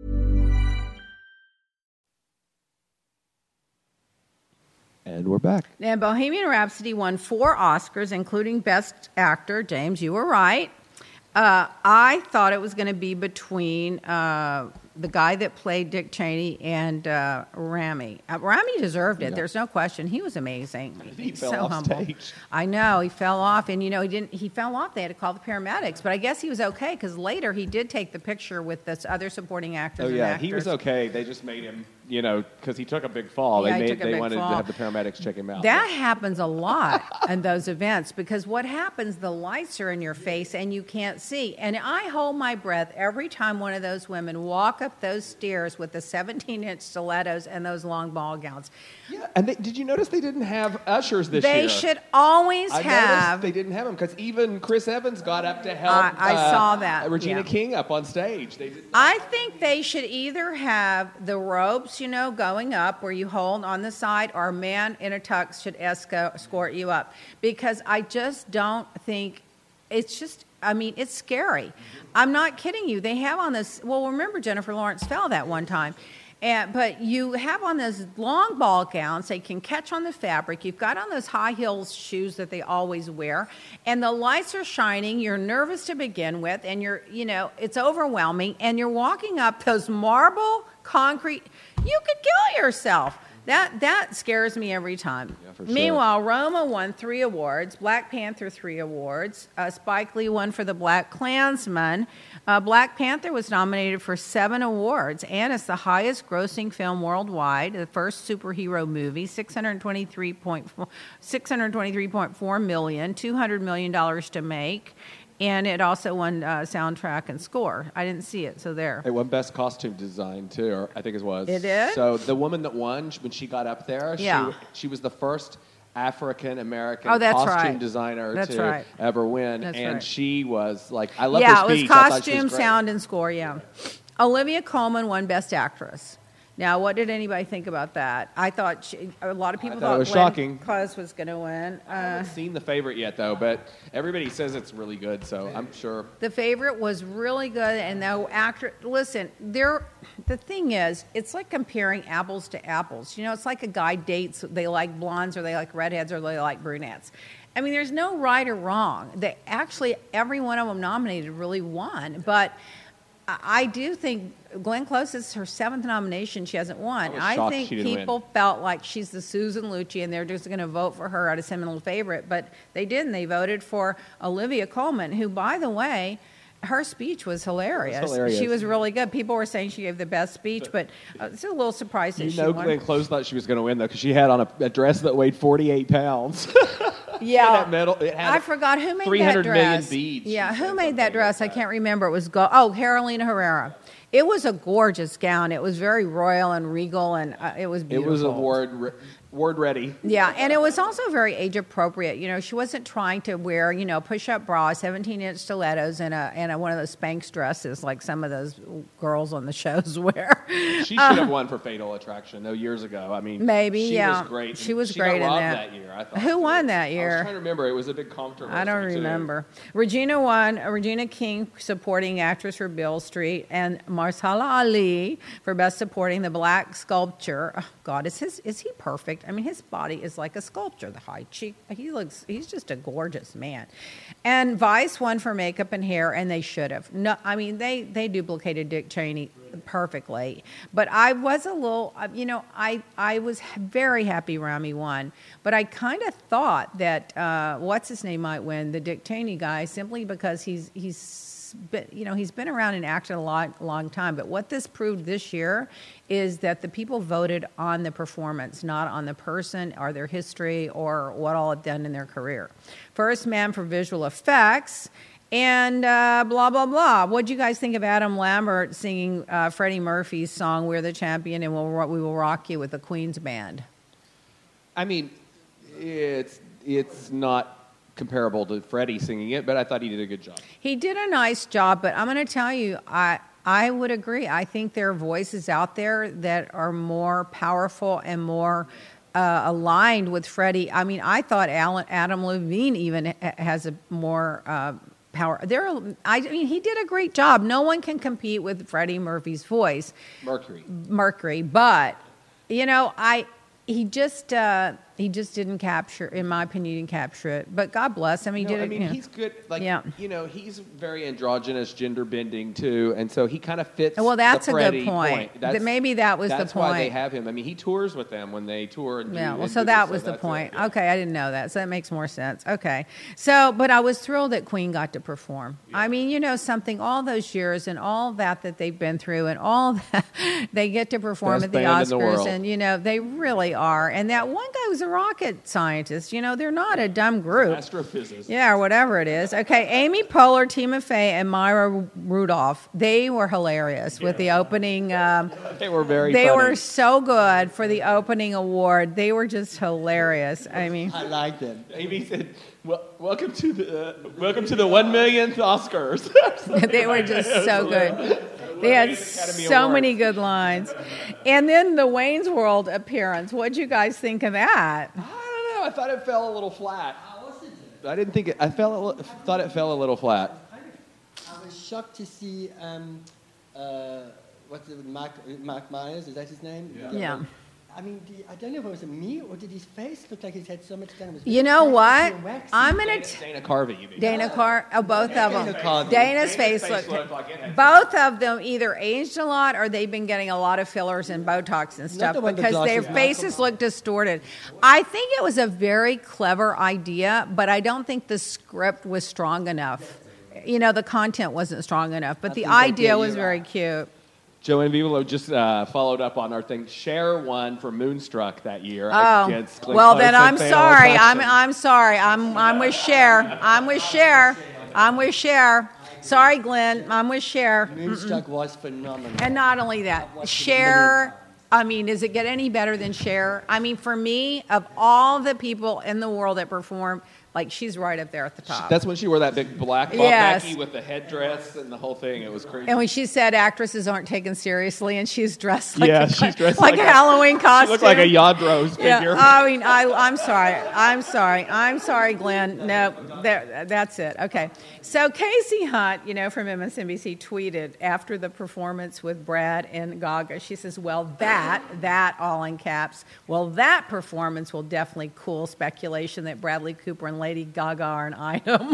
And we're back. And Bohemian Rhapsody won 4 Oscars, including Best Actor. James, you were right. I thought it was going to be between the guy that played Dick Cheney and Rami. Rami deserved it. Yeah. There's no question. He was amazing. He fell so off humble. Stage. I know. He fell off, and he fell off. They had to call the paramedics, but I guess he was okay because later he did take the picture with this other supporting actors. Oh yeah, he was okay. They just made him, because he took a big fall. Yeah, they wanted to have the paramedics check him out. That happens a lot in those events because what happens, the lights are in your face and you can't see. And I hold my breath every time one of those women walk up those stairs with the 17-inch stilettos and those long ball gowns. Yeah, and did you notice they didn't have ushers this year? They should always have. They didn't have them because even Chris Evans got up to help. I saw that. Regina King up on stage. I think they should either have the ropes, going up where you hold on the side, or a man in a tux should escort you up. Because I just don't think it's scary. I'm not kidding you. They have on this, remember Jennifer Lawrence fell that one time. But you have on those long ball gowns, they can catch on the fabric. You've got on those high heels shoes that they always wear. And the lights are shining. You're nervous to begin with. And it's overwhelming. And you're walking up those marble concrete. You could kill yourself. That scares me every time. Yeah, for sure. Meanwhile, Roma won 3 awards. Black Panther 3 awards. Spike Lee won for The Black Klansman. Black Panther was nominated for 7 awards, and it's the highest-grossing film worldwide. The first superhero movie, $623.4 million, $200 million to make. And it also won soundtrack and score. I didn't see it, so there. It won Best Costume Design, too, or I think it was. It did? So the woman that won, when she got up there, she was the first African-American costume designer to ever win. And she was like, I love her speech. Yeah, it was costume, sound, and score, yeah. Olivia Colman won Best Actress. Now, what did anybody think about that? I thought a lot of people thought it was shocking. Cuz was going to win. I haven't seen The Favorite yet, though, but everybody says it's really good, so I'm sure. The Favorite was really good, and listen, the thing is, it's like comparing apples to apples. It's like a guy dates, they like blondes, or they like redheads, or they like brunettes. I mean, there's no right or wrong. Every one of them nominated really won, but I do think Glenn Close is her 7th nomination. She hasn't won. I think people felt like she's the Susan Lucci, and they're just going to vote for her out of sentimental favorite. But they didn't. They voted for Olivia Colman, who, by the way, her speech was hilarious. She was really good. People were saying she gave the best speech, but it's a little surprised that she won. Glenn Close thought she was going to win, though, because she had on a dress that weighed 48 pounds. Yeah, I forgot who made that dress. 300 million beads. Yeah, who made that dress? I can't remember. It was Carolina Herrera. It was a gorgeous gown. It was very royal and regal, and it was beautiful. It was award ready. Yeah, and it was also very age appropriate. She wasn't trying to wear, push-up bras, 17-inch stilettos, and one of those Spanx dresses like some of those girls on the shows wear. She should have won for Fatal Attraction, though, years ago. I mean, maybe, she was great. She was great in that year, I thought. Who won that year? I was trying to remember. It was a big controversy. I don't remember. Regina won. Regina King, supporting actress for Beale Street, and Mahershala Ali for Best Supporting, The Black Sculpture. Oh, God, is he perfect? I mean, his body is like a sculpture. The high cheek, he's just a gorgeous man. And Vice won for makeup and hair, and they should have. No, I mean, they duplicated Dick Cheney perfectly. But I was a little, I was very happy Rami won. But I kind of thought that what's his name might win, the Dick Cheney guy, simply because he's been around and acted a long time. But what this proved this year is that the people voted on the performance, not on the person or their history or what all had done in their career. First man for visual effects. And blah, blah, blah. What do you guys think of Adam Lambert singing Freddie Murphy's song, We're the Champion, and We Will Rock You with the Queen's Band? I mean, it's not comparable to Freddie singing it, but I thought he did a good job. He did a nice job, but I'm going to tell you, I would agree. I think there are voices out there that are more powerful and more aligned with Freddie. I mean, I thought Adam Levine even has a more... power. He did a great job. No one can compete with Freddie Murphy's voice. Mercury. But, he just didn't capture, in my opinion, he didn't capture it. But God bless him. He's good. He's very androgynous, gender bending too, and so he kind of fits. Well, that's the a good point. Maybe that was the point. That's why they have him. I mean, he tours with them when they tour. So that was the point. Yeah. Okay, I didn't know that, so that makes more sense. Okay, but I was thrilled that Queen got to perform. Yeah. I mean, something. All those years and all that they've been through, and all that they get to perform at the Oscars, and they really are. And that one guy was a rocket scientist. They're not a dumb group. Astrophysicist. Yeah, or whatever it is. Okay, Amy Poehler, Tina Fey, and Maya Rudolph. They were hilarious with the opening. They were very They funny. were so good for the opening award. They were just hilarious. I mean, I liked them. Amy said, welcome to the 1 millionth Oscars. They were just so good. They had so many good lines. And then the Wayne's World appearance. What'd you guys think of that? I don't know. I thought it fell a little flat. I didn't think it. I thought it fell a little flat. I was shocked to see what's it, Mark Myers? Is that his name? Yeah. I mean, I don't know if it was me or did his face look like he's had so much done. You know what? I'm going to... Dana Carvey, you mean? Dana Carvey. Both of them. Dana's face looked... Both of them either aged a lot or they've been getting a lot of fillers and Botox and stuff because their faces look distorted. I think it was a very clever idea, but I don't think the script was strong enough. The content wasn't strong enough, but the idea was very cute. Joanne Vivolo just followed up on our thing. Cher won for Moonstruck that year against Glenn Close. Then I'm sorry. I'm sorry. I'm with Cher. I'm with Cher. Sorry, Glenn. I'm with Cher. Moonstruck was phenomenal. And not only that, Cher. I mean, does it get any better than Cher? I mean, for me, of all the people in the world that perform, she's right up there at the top. That's when she wore that big black Bob Mackie with the headdress and the whole thing. It was crazy. And when she said actresses aren't taken seriously, and she's dressed like a Halloween costume. She looked like a Yadros figure. Yeah. I mean, I'm sorry, Glenn. No, that's it. Okay. So Casey Hunt, from MSNBC, tweeted after the performance with Brad and Gaga. She says, "Well, that all in caps. Well, that performance will definitely cool speculation that Bradley Cooper and Lady Gaga are an item."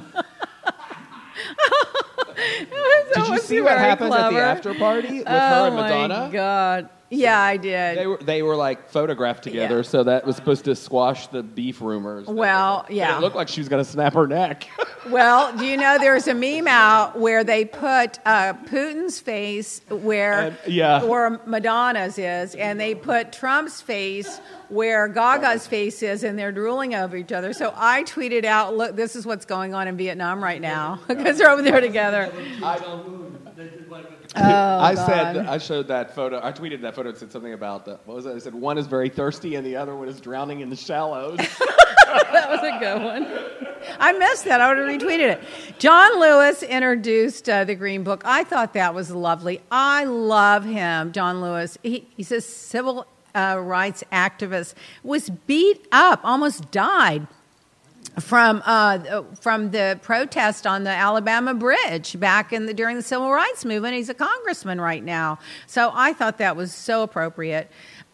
Did you see what happened at the after party with her and Madonna? Oh my God. Yeah, I did. They were photographed together, so that was supposed to squash the beef rumors. Well, yeah. It looked like she was going to snap her neck. Well, do you know there's a meme out where they put Putin's face where Madonna's is, and they put Trump's face where Gaga's face is, and they're drooling over each other. So I tweeted out, look, this is what's going on in Vietnam right now, because they're over there together. I showed that photo. I tweeted that photo and said something about what was it? I said one is very thirsty and the other one is drowning in the shallows. That was a good one. I missed that. I would have retweeted it. John Lewis introduced the Green Book. I thought that was lovely. I love him, John Lewis. He's a civil rights activist. Was beat up, almost died from the protest on the Alabama bridge back during the Civil Rights Movement. He's a congressman right now. So I thought that was so appropriate.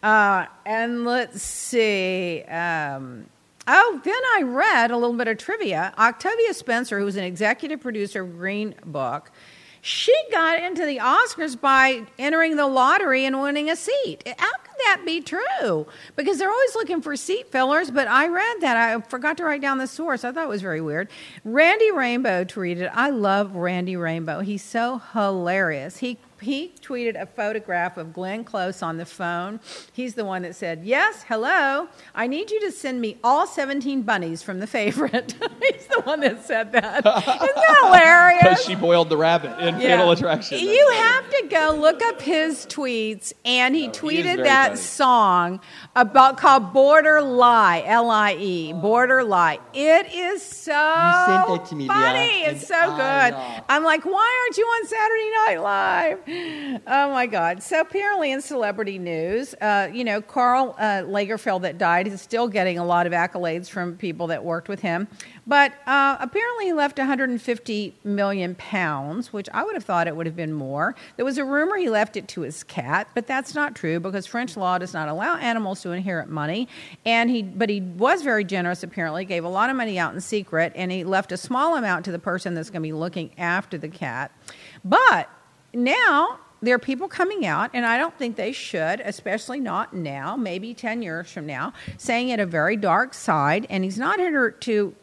And let's see. Then I read a little bit of trivia. Octavia Spencer, who was an executive producer of Green Book, she got into the Oscars by entering the lottery and winning a seat. How could that be true? Because they're always looking for seat fillers, but I read that. I forgot to write down the source. I thought it was very weird. Randy Rainbow tweeted, I love Randy Rainbow. He's so hilarious. He tweeted a photograph of Glenn Close on the phone. He's the one that said, yes, hello, I need you to send me all 17 bunnies from The Favorite. He's the one that said that. Isn't that hilarious? Because she boiled the rabbit in Fatal Attraction. You have to go look up his tweets, and he tweeted that funny song called Border Lie, L-I-E, Border Lie. It is so funny. It's so good. I'm like, why aren't you on Saturday Night Live? Oh, my God. So apparently in celebrity news, Karl Lagerfeld that died is still getting a lot of accolades from people that worked with him. But apparently he left 150 million pounds, which I would have thought it would have been more. There was a rumor he left it to his cat, but that's not true because French law does not allow animals to inherit money. But he was very generous, apparently, gave a lot of money out in secret, and he left a small amount to the person that's going to be looking after the cat. But now there are people coming out, and I don't think they should, especially not now, maybe 10 years from now, saying it a very dark side, and he's not here to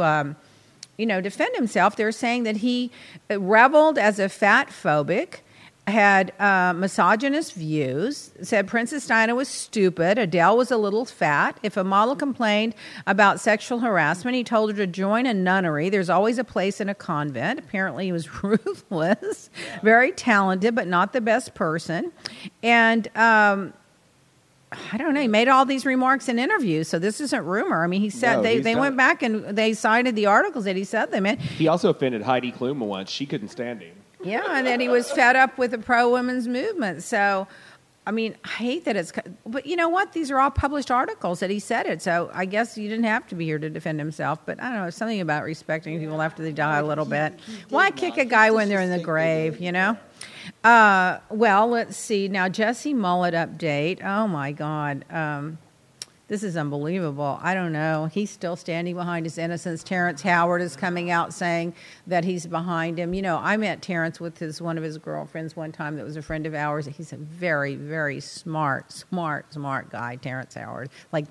defend himself. They're saying that he reveled as a fat phobic, had misogynist views, said Princess Diana was stupid, Adele was a little fat. If a model complained about sexual harassment, he told her to join a nunnery. There's always a place in a convent. Apparently he was ruthless, very talented, but not the best person. And I don't know, he made all these remarks in interviews, so this isn't rumor. I mean, he said they went back and they cited the articles that he said them in. He also offended Heidi Klum once. She couldn't stand him. Yeah, and then he was fed up with the pro-women's movement. So, I mean, I hate that it's... But you know what? These are all published articles that he said it. So I guess you didn't have to be here to defend himself. But I don't know, something about respecting people after they die a little bit. Why kick a guy when they're in the grave, you know? Well, let's see. Now, Jesse Mullet update. Oh, my God. This is unbelievable. I don't know. He's still standing behind his innocence. Terrence Howard is coming out saying that he's behind him. You know, I met Terrence with one of his girlfriends one time that was a friend of ours. He's a very, very smart guy, Terrence Howard. Like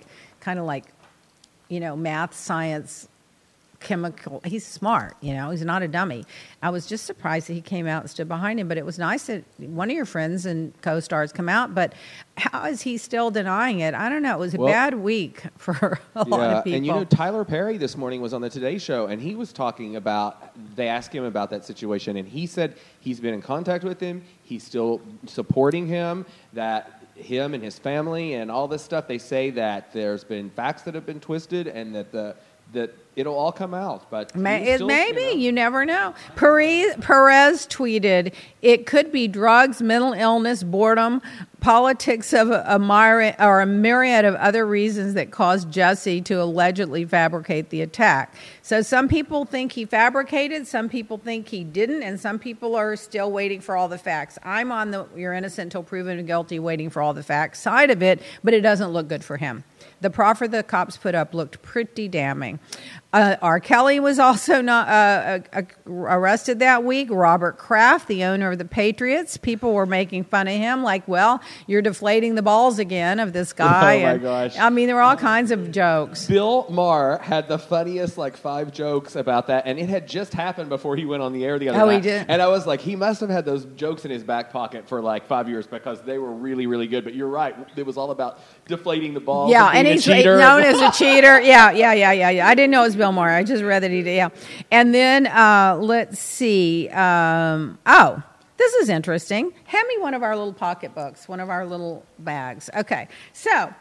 math, science, chemical. He's smart, he's not a dummy. I was just surprised that he came out and stood behind him, but it was nice that one of your friends and co-stars come out, but how is he still denying it? I don't know. It was a bad week for a lot of people. And Tyler Perry this morning was on the Today Show, and he was talking about, they asked him about that situation, and he said he's been in contact with him, he's still supporting him, that him and his family and all this stuff, they say that there's been facts that have been twisted and that it'll all come out, but maybe you never know. Perez tweeted, "It could be drugs, mental illness, boredom, politics of a myriad of other reasons that caused Jesse to allegedly fabricate the attack." So some people think he fabricated, some people think he didn't, and some people are still waiting for all the facts. I'm on the "you're innocent until proven guilty, waiting for all the facts" side of it, but it doesn't look good for him. The proffer the cops put up looked pretty damning. R. Kelly was also not arrested that week. Robert Kraft, the owner of the Patriots, people were making fun of him, like, well, you're deflating the balls again of this guy. Oh, my gosh. I mean, there were all kinds of jokes. Bill Maher had the funniest, 5 jokes about that, and it had just happened before he went on the air the other night. He did? And I was like, he must have had those jokes in his back pocket for 5 years because they were really, really good. But you're right. It was all about deflating the balls. Yeah, and he's known as a cheater. Yeah. I didn't know it was Bill Maher. I just read that he did. Yeah. And then let's see. This is interesting. Hand me one of our little pocketbooks, one of our little bags. Okay. So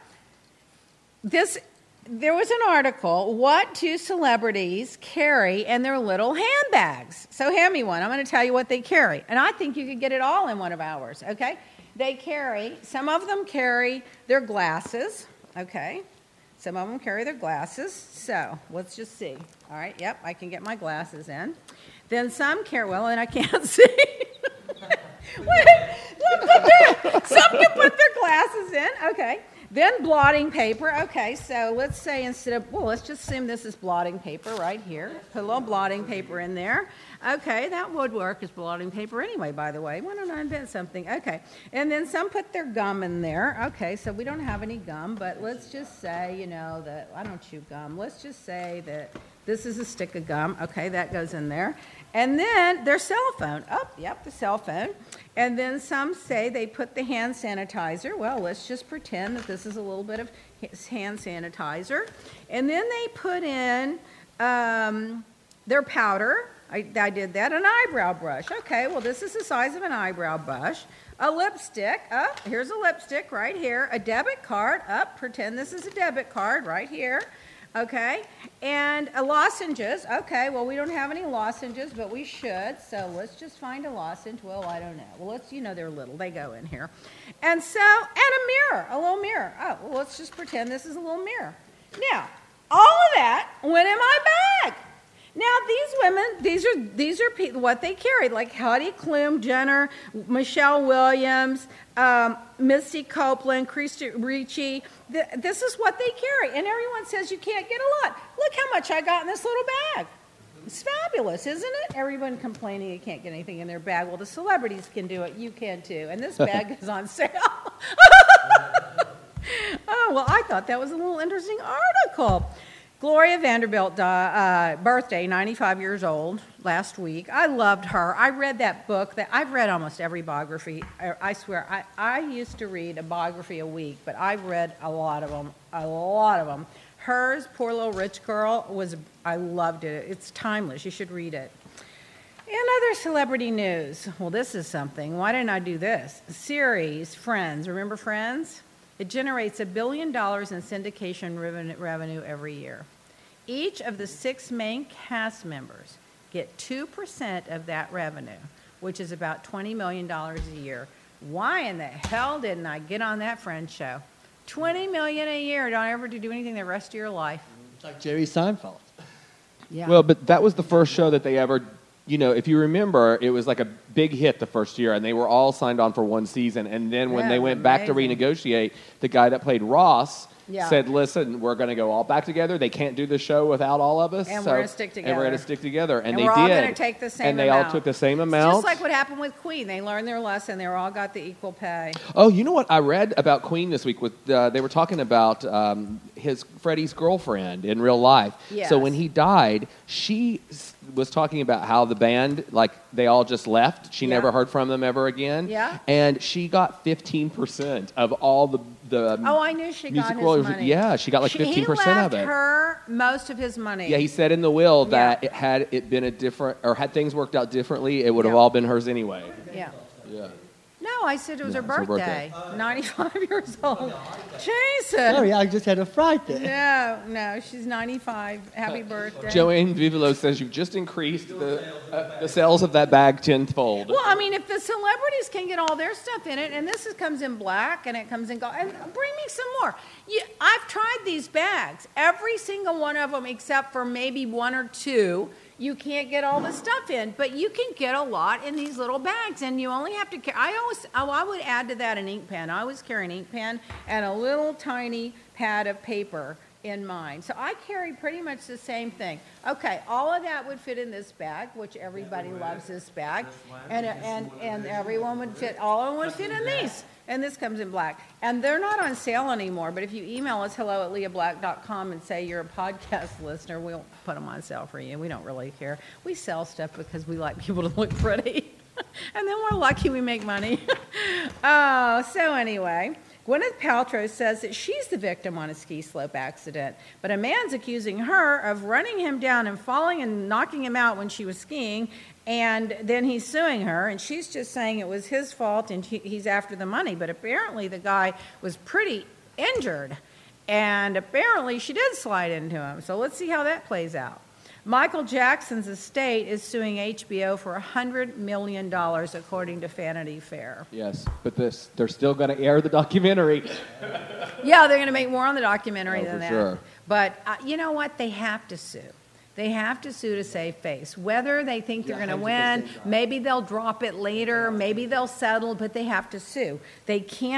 there was an article, what do celebrities carry in their little handbags? So hand me one. I'm going to tell you what they carry. And I think you could get it all in one of ours. Okay. Some of them carry their glasses. Okay. Some of them carry their glasses. So let's just see. All right. Yep. I can get my glasses in. Then some carry, and I can't see. Wait, look there. Some can put put their glasses in. Okay. Then blotting paper. Okay, so let's say let's just assume this is blotting paper right here. Put a little blotting paper in there. Okay, that would work as blotting paper anyway, by the way. Why don't I invent something? Okay, and then some put their gum in there. Okay, so we don't have any gum, but let's just say, that I don't chew gum. Let's just say that this is a stick of gum. Okay, that goes in there. And then their cell phone. Oh, yep, the cell phone. And then some say they put the hand sanitizer. Well, let's just pretend that this is a little bit of hand sanitizer. And then they put in their powder. I did that. An eyebrow brush. Okay, well, this is the size of an eyebrow brush. A lipstick. Oh, here's a lipstick right here. A debit card. Pretend this is a debit card right here. Okay, and lozenges. Okay, well, we don't have any lozenges, but we should. So let's just find a lozenge. Well, I don't know. Well, they're little. They go in here. And so, and a mirror, a little mirror. Oh, well, let's just pretend this is a little mirror. Now, all of that went in my bag. Now, these women, these are people, what they carried, like Heidi Klum, Jenner, Michelle Williams, Misty Copeland, Christy Ricci. This is what they carry. And everyone says you can't get a lot. Look how much I got in this little bag. It's fabulous, isn't it? Everyone complaining you can't get anything in their bag. Well, the celebrities can do it. You can too. And this bag is on sale. Oh, well, I thought that was a little interesting article. Gloria Vanderbilt birthday, 95 years old, last week. I loved her. I read that book. I've read almost every biography. I swear, I used to read a biography a week, but I've read a lot of them. Hers, Poor Little Rich Girl, I loved it. It's timeless. You should read it. And other celebrity news. Well, this is something. Why didn't I do this? Series, Friends. Remember Friends? It generates $1 billion in syndication revenue every year. Each of the 6 main cast members get 2% of that revenue, which is about $20 million a year. Why in the hell didn't I get on that Friends show? $20 million a year. Don't ever do anything the rest of your life. It's like Jerry Seinfeld. Yeah. Well, but that was the first show that they ever, if you remember, it was like a big hit the first year, and they were all signed on for one season. And then when they went back to renegotiate, the guy that played Ross said, listen, we're going to go all back together. They can't do the show without all of us. And we're going to stick together. And we're going to stick together. And they we're did. all going to take the same amount. And they all took the same amount. It's just like what happened with Queen. They learned their lesson. They all got the equal pay. Oh, you know what I read about Queen this week? They were talking about Freddie's girlfriend in real life. Yes. So when he died, she was talking about how the band, they all just left. She never heard from them ever again. Yeah. And she got 15% of all the Oh, I knew she got his money. Yeah, she got 15% of it. He left her most of his money. Yeah, he said in the will that had it been had things worked out differently, it would have all been hers anyway. Yeah. Yeah. No, I said it was her birthday. 95 years old. Jason. Sorry, I just had a fright there. No, she's 95. Happy birthday. Joanne Vivolo says you've just increased the sales of that bag tenfold. Well, I mean, if the celebrities can get all their stuff in it, and this comes in black, and it comes in gold, and bring me some more. I've tried these bags. Every single one of them, except for maybe 1 or 2, you can't get all the stuff in, but you can get a lot in these little bags, and you only have to carry. I would add to that an ink pen. I always carry an ink pen and a little tiny pad of paper in mine. So I carry pretty much the same thing. Okay, all of that would fit in this bag, which everybody loves this bag, and everyone would fit. All of them would fit in these. And this comes in black. And they're not on sale anymore, but if you email us hello@leahblack.com and say you're a podcast listener, we'll put them on sale for you. We don't really care. We sell stuff because we like people to look pretty. And then we're lucky we make money. So anyway, Gwyneth Paltrow says that she's the victim on a ski slope accident, but a man's accusing her of running him down and falling and knocking him out when she was skiing, and then he's suing her, and she's just saying it was his fault and he's after the money. But apparently the guy was pretty injured, and apparently she did slide into him. So let's see how that plays out. Michael Jackson's estate is suing HBO for $100 million, according to Vanity Fair. Yes, but they're still going to air the documentary. Yeah, they're going to make more on the documentary than that. Sure. But you know what? They have to sue. They have to sue to save face. Whether they think they're going to win, maybe they'll drop it later, maybe they'll settle, but they have to sue. They can't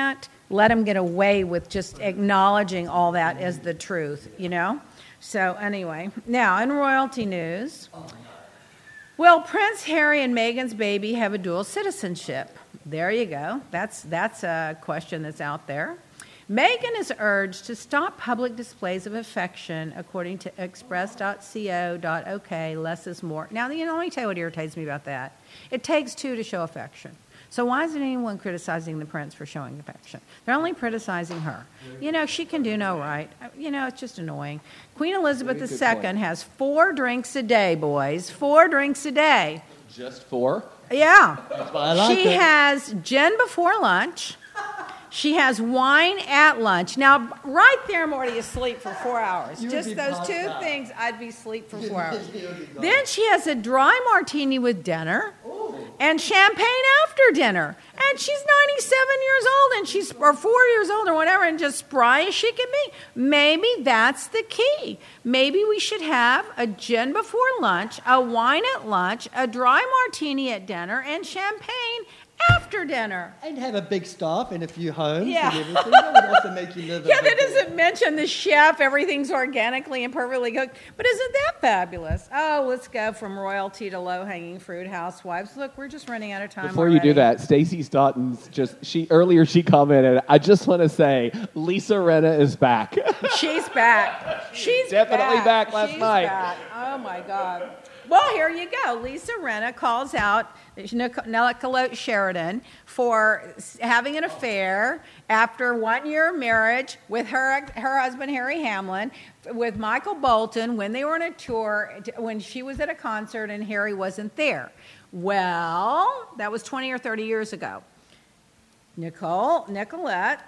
let them get away with just acknowledging all that as the truth, you know? So anyway, now in royalty news, will Prince Harry and Meghan's baby have a dual citizenship? There you go. That's a question that's out there. Meghan is urged to stop public displays of affection, according to express.co.uk. Less is more. Now, let me tell you what irritates me about that. It takes two to show affection. So why isn't anyone criticizing the prince for showing affection? They're only criticizing her. You know, she can do no right. You know, it's just annoying. Queen Elizabeth II has 4 drinks a day, boys. 4 drinks a day. Just 4? Yeah. I like She it. has gin before lunch. She has wine at lunch. Now, right there, Morty, is sleep for 4 hours. You would Just be those passed 2 out. things, I'd be asleep for 4 hours. You'll be gone. Then she has a dry martini with dinner and champagne after dinner. And she's 97 years old, and she's or 4 years old or whatever, and just spry as she can be. Maybe that's the key. Maybe we should have a gin before lunch, a wine at lunch, a dry martini at dinner, and champagne after dinner. And have a big staff and a few homes Yeah. and everything. That would also make you live. Yeah, that doesn't mention the chef. Everything's organically and perfectly cooked. But isn't that fabulous? Oh, let's go from royalty to low-hanging fruit housewives. Look, we're just running out of time Before you do already. that, Stacey Staughton's earlier she commented, I just want to say, Lisa Rinna is back. She's back. She's Definitely back last She's night. Back. Oh, my God. Well, here you go. Lisa Rinna calls out Nicolette Sheridan for having an affair after 1 year of marriage with her husband, Harry Hamlin, with Michael Bolton when they were on a tour, when she was at a concert and Harry wasn't there. Well, that was 20 or 30 years ago. Nicolette,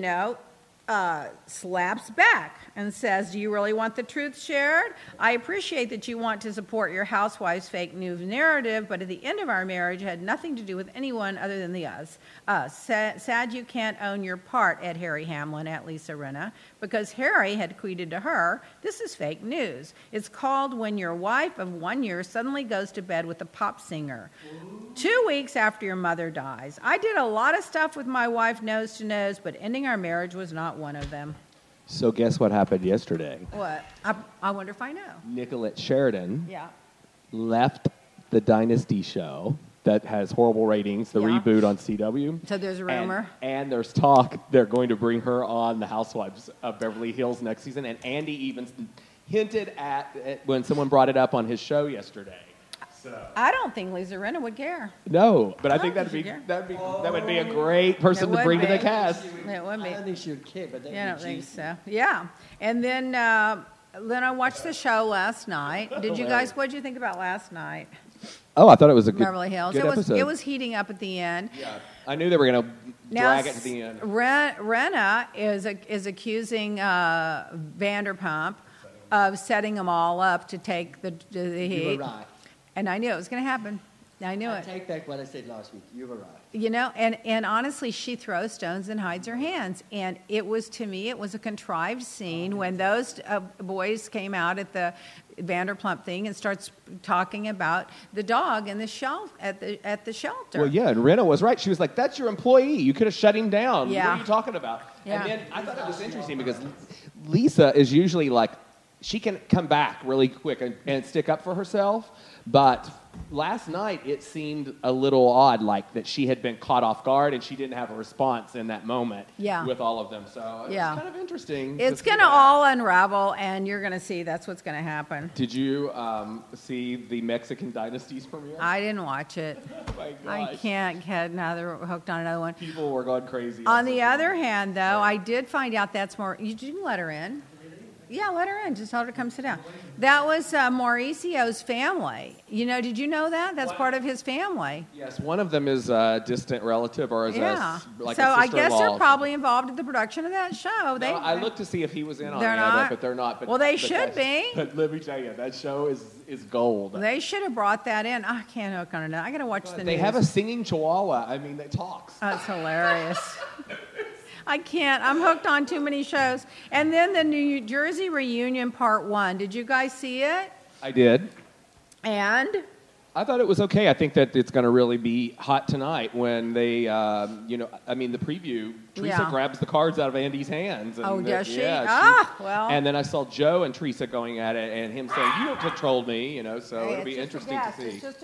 slaps back and says, do you really want the truth shared? I appreciate that you want to support your housewife's fake news narrative, but at the end of our marriage, it had nothing to do with anyone other than us. Sad you can't own your part at Harry Hamlin, at Lisa Rinna, because Harry had tweeted to her, this is fake news. It's called when your wife of 1 year suddenly goes to bed with a pop singer. 2 weeks after your mother dies. I did a lot of stuff with my wife nose to nose, but ending our marriage was not one of them. So guess what happened yesterday? What? I wonder if I know. Nicolette Sheridan Yeah. left the Dynasty show that has horrible ratings, the Yeah. reboot on CW. So there's a rumor. And there's talk they're going to bring her on The Housewives of Beverly Hills next season. And Andy even hinted at it when someone brought it up on his show yesterday. So. I don't think Lisa Rinna would care. No, but I think don't that think would be a great person It to would bring to be. the cast. It would be. I don't think she would care, but that Yeah, I would don't be think juicy. so. Yeah. And then I watched the show last night. Did you guys, what did you think about last night? Oh, I thought it was a good, Beverly Hills. good episode. It was heating up at the end. Yeah, I knew they were going to Now, drag it to the end. Renna is accusing Vanderpump of setting them all up to take the heat. You were right. And I knew it was going to happen. I knew I it. take back what I said last week. You were right. And honestly, she throws stones and hides her hands. And it was, to me, it was a contrived scene when those boys came out at the Vanderpump thing and starts talking about the dog in the at the shelter. Well, yeah, and Renna was right. She was like, that's your employee. You could have shut him down. Yeah. What are you talking about? Yeah. And then I thought it was interesting because Lisa is usually like, she can come back really quick and stick up for herself. But last night, it seemed a little odd, like that she had been caught off guard and she didn't have a response in that moment with all of them. So it was kind of interesting. It's see going to that. all unravel, and you're going to see that's what's going to happen. Did you see the Mexican Dynasties premiere? I didn't watch it. Oh my I gosh. can't get hooked on another one. People were going crazy. On the social other media. hand, though, I did find out that's more. You didn't let her in. Yeah, let her in. Just tell her to come sit down. That was Mauricio's family. Did you know that? That's part of his family. Yes, one of them is a distant relative or is Yeah. like So a I guess sister-in-law. they're probably involved in the production of that show. No, I looked to see if he was in on They're any of not? it, but they're not. But, Well, they but should be. But let me tell you, that show is gold. They should have brought that in. I can't hook on it now. I got to watch the They news. have a singing chihuahua. I mean, that talks. That's hilarious. I can't. I'm hooked on too many shows. And then the New Jersey Reunion Part 1. Did you guys see it? I did. And? I thought it was okay. I think that it's going to really be hot tonight when they, the preview trailer Teresa Yeah. grabs the cards out of Andy's hands. And Oh, does she? Yeah, Well. And then I saw Joe and Teresa going at it, and him saying, "You don't control me," So Hey, it'll be it's just a interesting to guess. see. It's just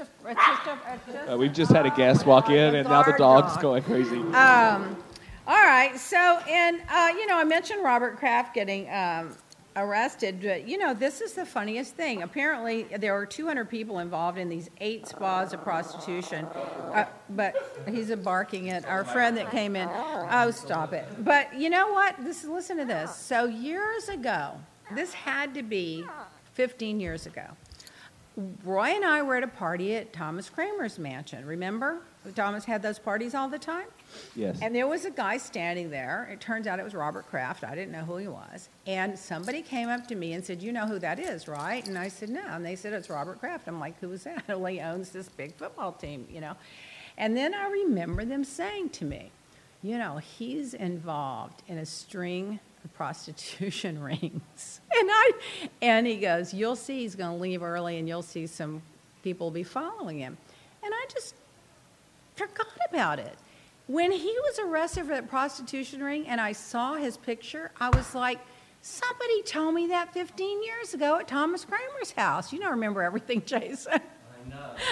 a We've just had a guest walk in, and now the guard dog's dog. going crazy. All right, so, and, I mentioned Robert Kraft getting arrested, but, this is the funniest thing. Apparently, there were 200 people involved in these 8 spas of prostitution, but he's barking at our friend that came in. Oh, stop it. But you know what? Listen to this. So years ago, this had to be 15 years ago, Roy and I were at a party at Thomas Kramer's mansion. Remember? Thomas had those parties all the time? Yes. And there was a guy standing there. It turns out it was Robert Kraft. I didn't know who he was. And somebody came up to me and said, "You know who that is, right?" And I said, "No." And they said, "It's Robert Kraft." I'm like, "Who is that?" Well, he owns this big football team, And then I remember them saying to me, he's involved in a string of prostitution rings. And he goes, "You'll see he's going to leave early and you'll see some people be following him." And I just forgot about it. When he was arrested for that prostitution ring and I saw his picture, I was like, somebody told me that 15 years ago at Thomas Kramer's house. You don't remember everything, Jason. I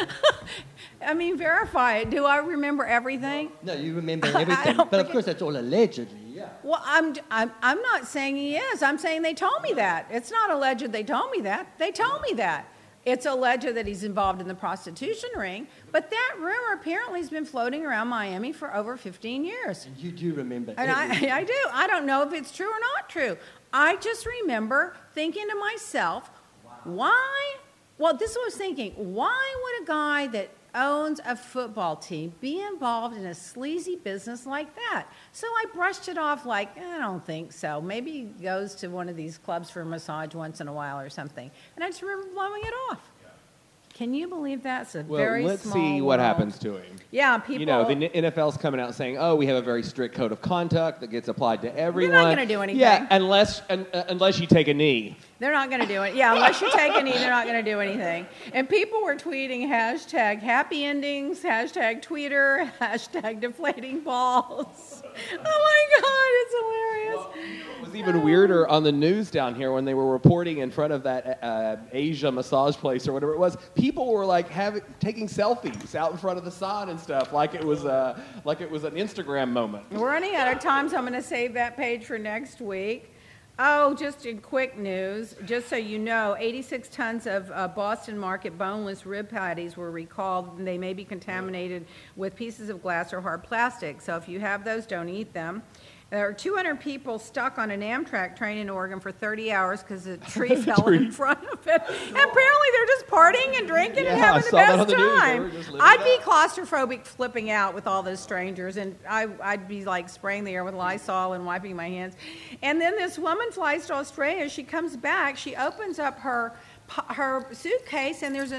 know. Verify it. Do I remember everything? No, you remember everything. But of course, that's all allegedly, yeah. Well, I'm not saying he is. I'm saying they told me that. It's not alleged they told me that. They told me that. It's alleged that he's involved in the prostitution ring, but that rumor apparently has been floating around Miami for over 15 years. And you do remember And I do. I don't know if it's true or not true. I just remember thinking to myself, why? Well, this is what I was thinking. Why would a guy that owns a football team be involved in a sleazy business like that? So I brushed it off like, I don't think so. Maybe he goes to one of these clubs for a massage once in a while or something. And I just remember blowing it off. Can you believe that? It's a very small let's see what world. happens to him. Yeah, people... the NFL's coming out saying, "Oh, we have a very strict code of conduct that gets applied to everyone." They're not going to do anything. Yeah, unless you take a knee. They're not going to do it. Yeah, unless you take a knee, they're not going to do anything. And people were tweeting hashtag happy endings, hashtag tweeter, hashtag deflating balls. Oh my God, it's hilarious. It was even weirder on the news down here when they were reporting in front of that Asia massage place or whatever it was. People were like taking selfies out in front of the sign and stuff, like it was an Instagram moment. We're running out of time, so I'm going to save that page for next week. Oh, just in quick news, just so you know, 86 tons of Boston Market boneless rib patties were recalled, and they may be contaminated with pieces of glass or hard plastic. So if you have those, don't eat them. There are 200 people stuck on an Amtrak train in Oregon for 30 hours because a tree fell in front of it. And apparently they're just partying and drinking and having the best time. I'd be claustrophobic flipping out with all those strangers, and I'd be like spraying the air with Lysol and wiping my hands. And then this woman flies to Australia. She comes back. She opens up her suitcase, and there's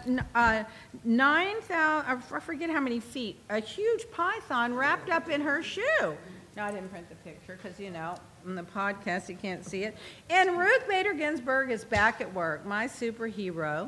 a 9,000, I forget how many feet, a huge python wrapped up in her shoe. No, I didn't print the picture because, on the podcast you can't see it. And Ruth Bader Ginsburg is back at work, my superhero.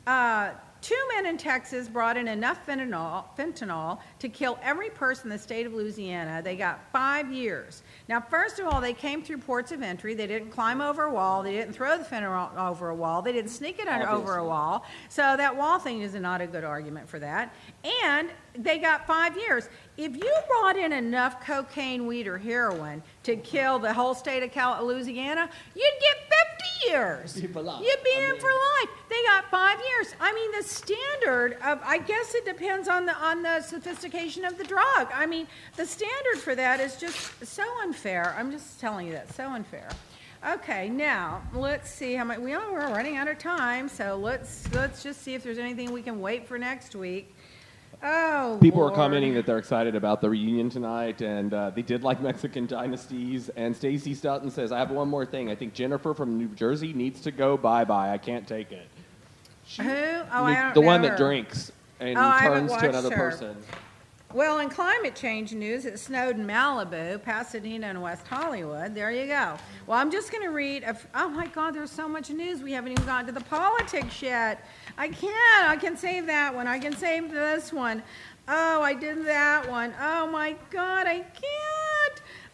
2 men in Texas brought in enough fentanyl to kill every person in the state of Louisiana. They got 5 years. Now, first of all, they came through ports of entry. They didn't climb over a wall. They didn't throw the fentanyl over a wall. They didn't sneak it over a wall. So that wall thing is not a good argument for that. And they got 5 years. If you brought in enough cocaine, weed, or heroin to kill the whole state of Louisiana, you'd get 50 years. You'd be in for life. They got 5 years. I mean, the standard of, I guess it depends on the sophistication of the drug. I mean, the standard for that is just so unfair. I'm just telling you that, so unfair. Okay, now let's see how much we're running out of time. So let's just see if there's anything we can wait for next week. Oh, people Lord. are commenting that they're excited about the reunion tonight, and they did like Mexican dynasties. And Stacy Stoughton says, "I have one more thing. I think Jennifer from New Jersey needs to go bye-bye. I can't take it." Who? Oh, I don't the know one her. that drinks and I haven't turns to another watched her. person. Well, in climate change news, it snowed in Malibu, Pasadena, and West Hollywood. There you go. Well, I'm just going to read. Oh, my God, there's so much news. We haven't even gotten to the politics yet. I can save that one. I can save this one. Oh, I did that one. Oh, my God, I can't.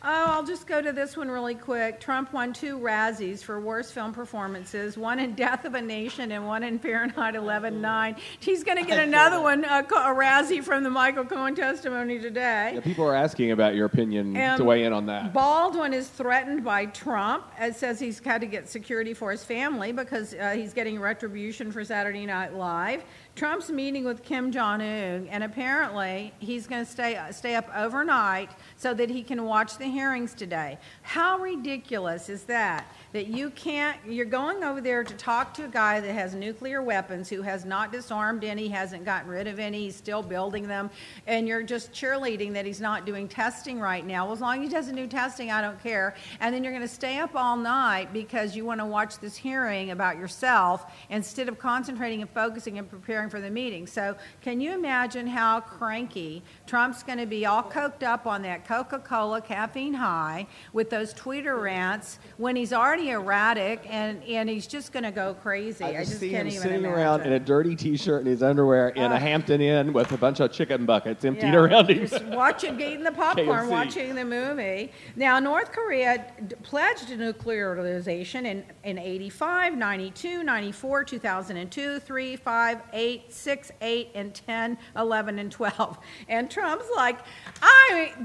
Oh, I'll just go to this one really quick. Trump won 2 Razzies for worst film performances, one in Death of a Nation and one in Fahrenheit 11/9. He's going to get another one, a Razzie from the Michael Cohen testimony today. Yeah, people are asking about your opinion to weigh in on that. Baldwin is threatened by Trump. It says he's had to get security for his family because he's getting retribution for Saturday Night Live. Trump's meeting with Kim Jong-un, and apparently he's going to stay up overnight so that he can watch the hearings today. How ridiculous is that? That you're going over there to talk to a guy that has nuclear weapons, who has not disarmed any, hasn't gotten rid of any, he's still building them, and you're just cheerleading that he's not doing testing right now. Well, as long as he doesn't do testing, I don't care. And then you're going to stay up all night because you want to watch this hearing about yourself instead of concentrating and focusing and preparing for the meeting. So can you imagine how cranky Trump's going to be, all coked up on that Coca-Cola caffeine high with those Twitter rants when he's already erratic and he's just going to go crazy. I just see can't him even sitting imagine. around in a dirty T-shirt and his underwear in a Hampton Inn with a bunch of chicken buckets emptied around him. Just watching, eating the popcorn, KFC. Watching the movie. Now, North Korea pledged denuclearization in 85, 92, 94, 2002, 3, 5, 8, 6, 8, and 10, 11, and 12. And Trump's like, they're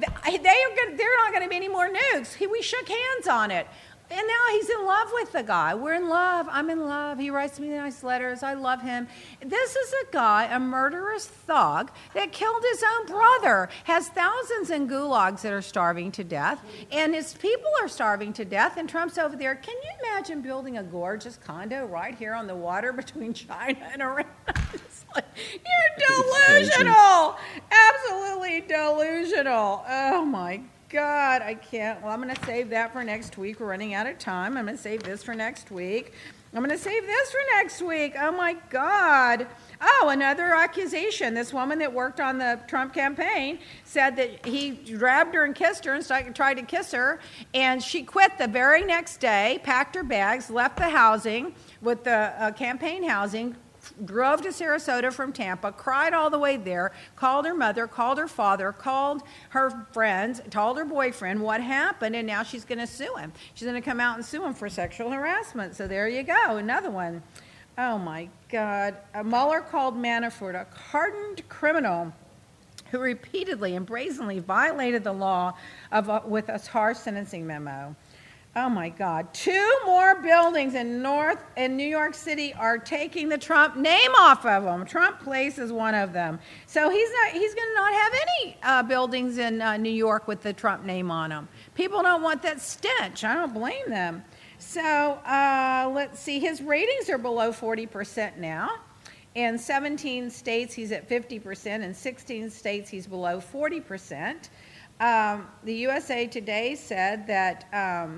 not going to be any more nukes. We shook hands on it. And now he's in love with the guy. We're in love. I'm in love. He writes me nice letters. I love him. This is a guy, a murderous thug, that killed his own brother, has thousands in gulags that are starving to death, and his people are starving to death, and Trump's over there. Can you imagine building a gorgeous condo right here on the water between China and Iran? It's like, you're delusional. Absolutely delusional. Oh, my God, I can't. Well, I'm going to save that for next week. We're running out of time. I'm going to save this for next week. I'm going to save this for next week. Oh, my God. Oh, another accusation. This woman that worked on the Trump campaign said that he grabbed her and kissed her and tried to kiss her, and she quit the very next day, packed her bags, left the housing with the campaign housing, drove to Sarasota from Tampa, cried all the way there, called her mother, called her father, called her friends, told her boyfriend what happened, and now she's going to sue him. She's going to come out and sue him for sexual harassment. So there you go, another one. Oh, my God. Mueller called Manafort a hardened criminal who repeatedly and brazenly violated the law with a harsh sentencing memo. Oh, my God. 2 more buildings in New York City are taking the Trump name off of them. Trump Place is one of them. So he's going to not have any buildings in New York with the Trump name on them. People don't want that stench. I don't blame them. So let's see. His ratings are below 40% now. In 17 states, he's at 50%. In 16 states, he's below 40%. The USA Today said that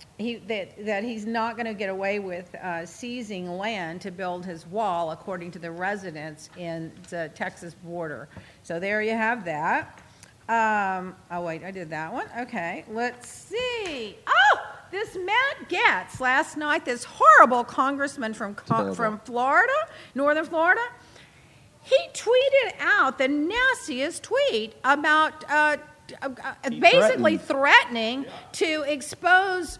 he's not going to get away with seizing land to build his wall, according to the residents in the Texas border. So there you have that. Oh, wait, I did that one. Okay, let's see. Oh, this Matt Gaetz last night, this horrible congressman from Florida, northern Florida, he tweeted out the nastiest tweet about basically threatening to expose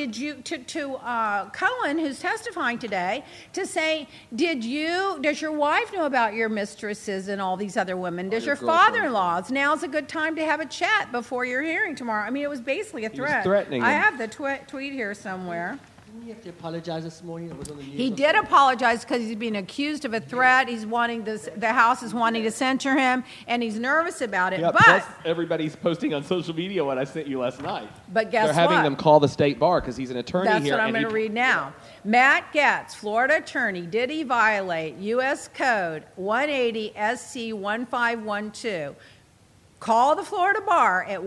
Cohen, who's testifying today, to say, does your wife know about your mistresses and all these other women? Does your father-in-law? Now's a good time to have a chat before your hearing tomorrow. I mean, it was basically a threat. He was threatening him. I have the tweet here somewhere. Didn't he have to apologize this morning? It was on the news. He did apologize because he's being accused of a threat. He's wanting the House is wanting to censure him, and he's nervous about it. Yeah, but plus everybody's posting on social media what I sent you last night. But guess They're having what? them call the state bar because he's an attorney That's here. what I'm going to read now. Matt Gaetz, Florida attorney, did he violate U.S. Code 180 SC 1512? Call the Florida bar at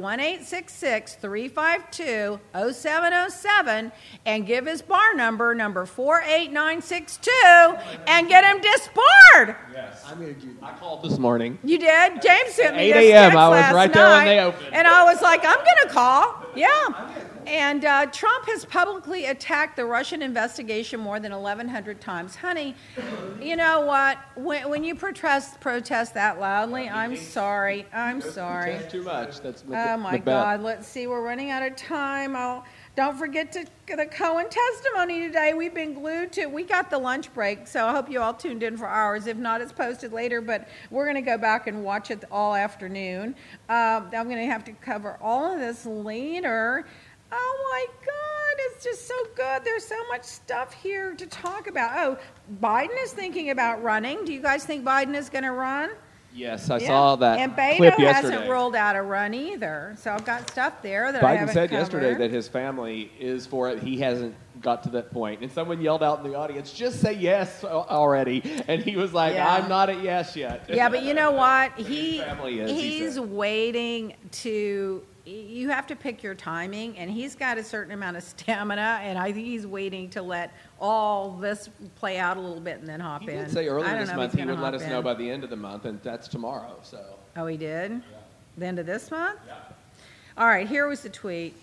1-866-352-0707 and give his bar number 48962 and get him disbarred. Yes. I'm going to do that. I called this morning. You did? James sent me 8 this a.m. text I was last right there when night, they opened. and I was like, I'm going to call. Yeah. And Trump has publicly attacked the Russian investigation more than 1,100 times. Honey, you know what? When you protest that loudly, I'm sorry. I'm sorry. Protest too much. That's Oh, my God. Let's see. We're running out of time. Don't forget the Cohen testimony today. We've been glued to. We got the lunch break, so I hope you all tuned in for hours. If not, it's posted later, but we're going to go back and watch it all afternoon. I'm going to have to cover all of this later. Oh, my God. It's just so good. There's so much stuff here to talk about. Oh, Biden is thinking about running. Do you guys think Biden is going to run? Yes, I saw that and Beto clip yesterday. hasn't ruled out a run either. So I've got stuff there that I haven't Biden said covered. yesterday that his family is for it. He hasn't got to that point. And someone yelled out in the audience, just say yes already. And he was like, Yeah. I'm not at yes yet. Yeah, but you know what? family is, he He's said. waiting to... You have to pick your timing, and he's got a certain amount of stamina, and I think he's waiting to let all this play out a little bit and then hop He in. did say I earlier don't this know if month he's he gonna would let hop us know in. by the end of the month, and that's tomorrow. So. Oh, he did? Yeah. The end of this month? Yeah. All right, here was the tweet.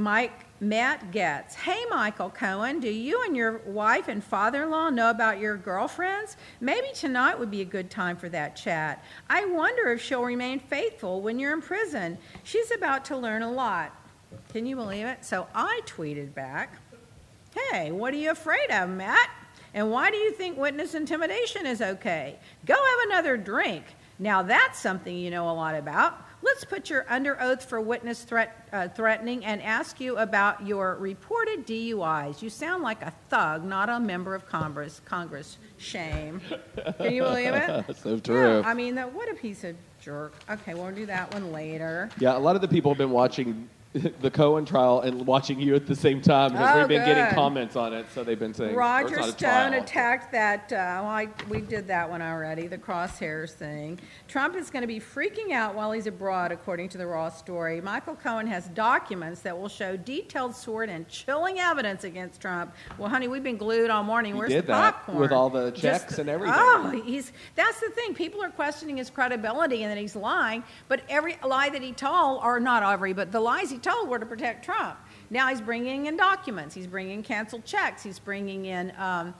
Matt Getz. Hey, Michael Cohen, do you and your wife and father-in-law know about your girlfriends? Maybe tonight would be a good time for that chat. I wonder if she'll remain faithful when you're in prison. She's about to learn a lot. Can you believe it? So I tweeted back, hey, what are you afraid of, Matt? And why do you think witness intimidation is okay? Go have another drink. Now that's something you know a lot about. Let's put you under oath for witness threatening and ask you about your reported DUIs. You sound like a thug, not a member of Congress. Shame. Can you believe it? So true. Yeah, I mean, what a piece of jerk. Okay, we'll do that one later. Yeah, a lot of the people have been watching the Cohen trial and watching you at the same time because they've been getting comments on it, so they've been saying Roger Stone attacked that. We did that one already, the crosshairs thing. Trump is going to be freaking out while he's abroad, according to the Raw story. Michael Cohen has documents that will show detailed sword and chilling evidence against Trump. Well, honey, we've been glued all morning. Where's the popcorn? With all the checks and everything. Oh, that's the thing. People are questioning his credibility and that he's lying, but every lie that he told, or not every, but the lies he told were to protect Trump. Now he's bringing in documents. He's bringing in canceled checks. He's bringing in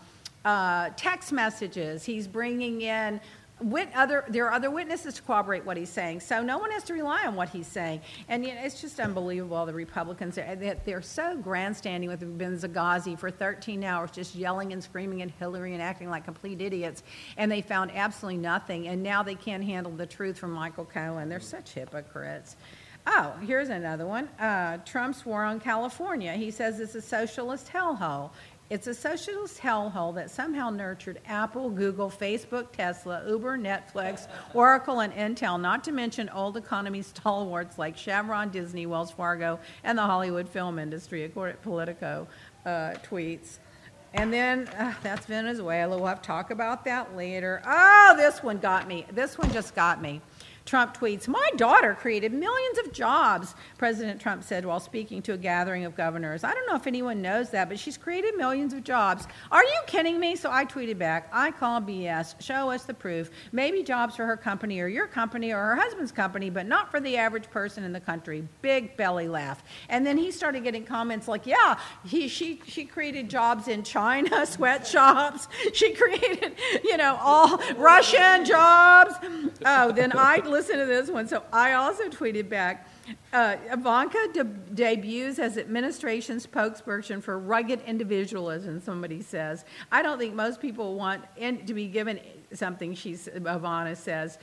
text messages. He's bringing in there are other witnesses to corroborate what he's saying. So no one has to rely on what he's saying. And it's just unbelievable. The Republicans, they're so grandstanding with Benghazi for 13 hours, just yelling and screaming at Hillary and acting like complete idiots. And they found absolutely nothing. And now they can't handle the truth from Michael Cohen. They're such hypocrites. Oh, here's another one. Trump's war on California. He says it's a socialist hellhole. It's a socialist hellhole that somehow nurtured Apple, Google, Facebook, Tesla, Uber, Netflix, Oracle, and Intel, not to mention old economy stalwarts like Chevron, Disney, Wells Fargo, and the Hollywood film industry, according to Politico tweets. And then that's Venezuela. We'll have to talk about that later. Oh, this one got me. This one just got me. Trump tweets, my daughter created millions of jobs, President Trump said while speaking to a gathering of governors. I don't know if anyone knows that, but she's created millions of jobs. Are you kidding me? So I tweeted back, I call BS. Show us the proof. Maybe jobs for her company or your company or her husband's company, but not for the average person in the country. Big belly laugh. And then he started getting comments like, yeah, she created jobs in China, sweatshops. She created, all Russian jobs. Oh, then I listen to this one. So I also tweeted back, Ivanka debuts as administration spokesperson for rugged individualism, somebody says. I don't think most people want to be given something, Ivanka says.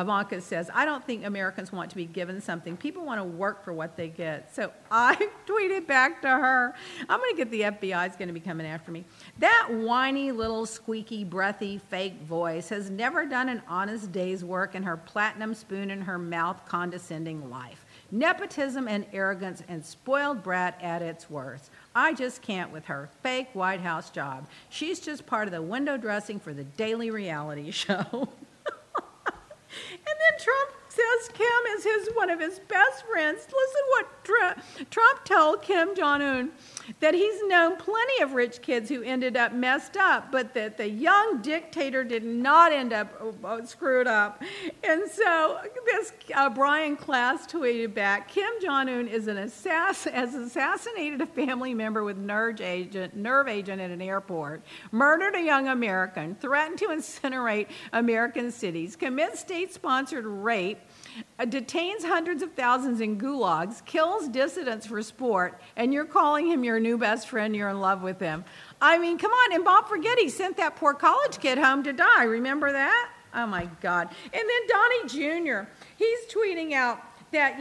I don't think Americans want to be given something. People want to work for what they get. So I tweeted back to her, I'm going to get the FBI's going to be coming after me. That whiny little squeaky, breathy, fake voice has never done an honest day's work in her platinum spoon in her mouth condescending life. Nepotism and arrogance and spoiled brat at its worst. I just can't with her fake White House job. She's just part of the window dressing for the daily reality show. And then Trump says Kim is one of his best friends. Listen what Trump told Kim Jong-un, that he's known plenty of rich kids who ended up messed up, but that the young dictator did not end up screwed up. And so this Brian Klaas tweeted back, Kim Jong-un has assassinated a family member with nerve agent at an airport, murdered a young American, threatened to incinerate American cities, commits state-sponsored rape, detains hundreds of thousands in gulags, kills dissidents for sport, and you're calling him your new best friend, you're in love with him. I mean, come on. And Bob Forgetti sent that poor college kid home to die. Remember that? Oh, my God. And then Donnie Jr., he's tweeting out that,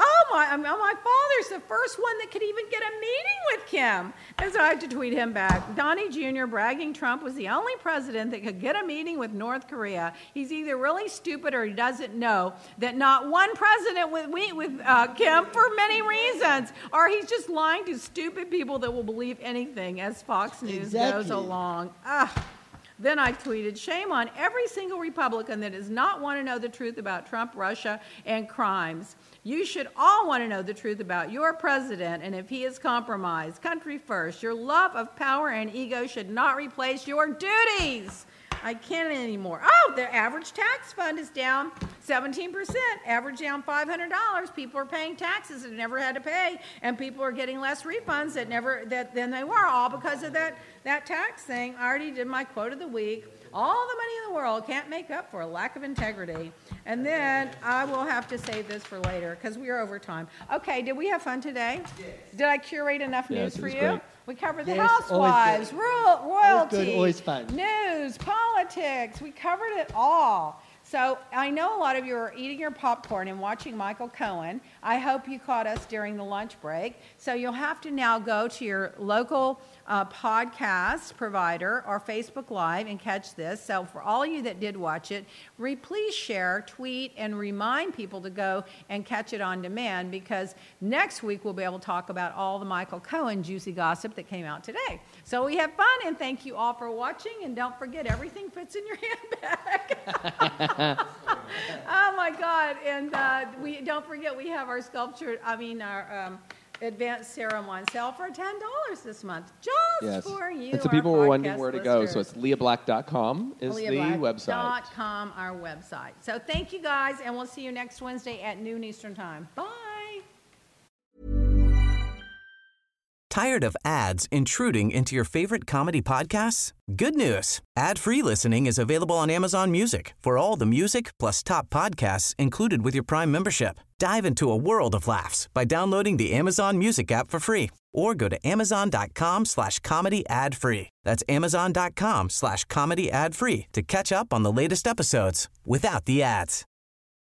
my father's the first one that could even get a meeting with Kim. And so I have to tweet him back. Donnie Jr. bragging Trump was the only president that could get a meeting with North Korea. He's either really stupid or he doesn't know that not one president would meet with Kim for many reasons. Or he's just lying to stupid people that will believe anything as Fox News goes along. Then I tweeted, shame on every single Republican that does not want to know the truth about Trump, Russia, and crimes. You should all want to know the truth about your president and if he is compromised. Country first. Your love of power and ego should not replace your duties. I can't anymore. Oh, the average tax fund is down 17%. Average down $500. People are paying taxes that never had to pay, and people are getting less refunds than they were, all because of that tax thing. I already did my quote of the week. All the money in the world can't make up for a lack of integrity. And then I will have to save this for later because we are over time. Okay, did we have fun today? Yes. Did I curate enough news for you? Great. We covered the housewives, royalty, always fun. News, politics. We covered it all. So I know a lot of you are eating your popcorn and watching Michael Cohen. I hope you caught us during the lunch break. So you'll have to now go to your local podcast provider or Facebook Live and catch this. So for all of you that did watch it, please share, tweet, and remind people to go and catch it on demand, because next week we'll be able to talk about all the Michael Cohen juicy gossip that came out today. So we have fun, and thank you all for watching, and don't forget, everything fits in your handbag. Oh my God. And don't forget, we have our our advanced serum on sale for $10 this month, just for you. And so people were wondering where to go. So it's leahblack.com is the website. leahblack.com, our website. So thank you guys, and we'll see you next Wednesday at noon Eastern Time. Bye. Tired of ads intruding into your favorite comedy podcasts? Good news. Ad-free listening is available on Amazon Music for all the music plus top podcasts included with your Prime membership. Dive into a world of laughs by downloading the Amazon Music app for free, or go to amazon.com/comedy ad-free. That's amazon.com/comedy ad-free to catch up on the latest episodes without the ads.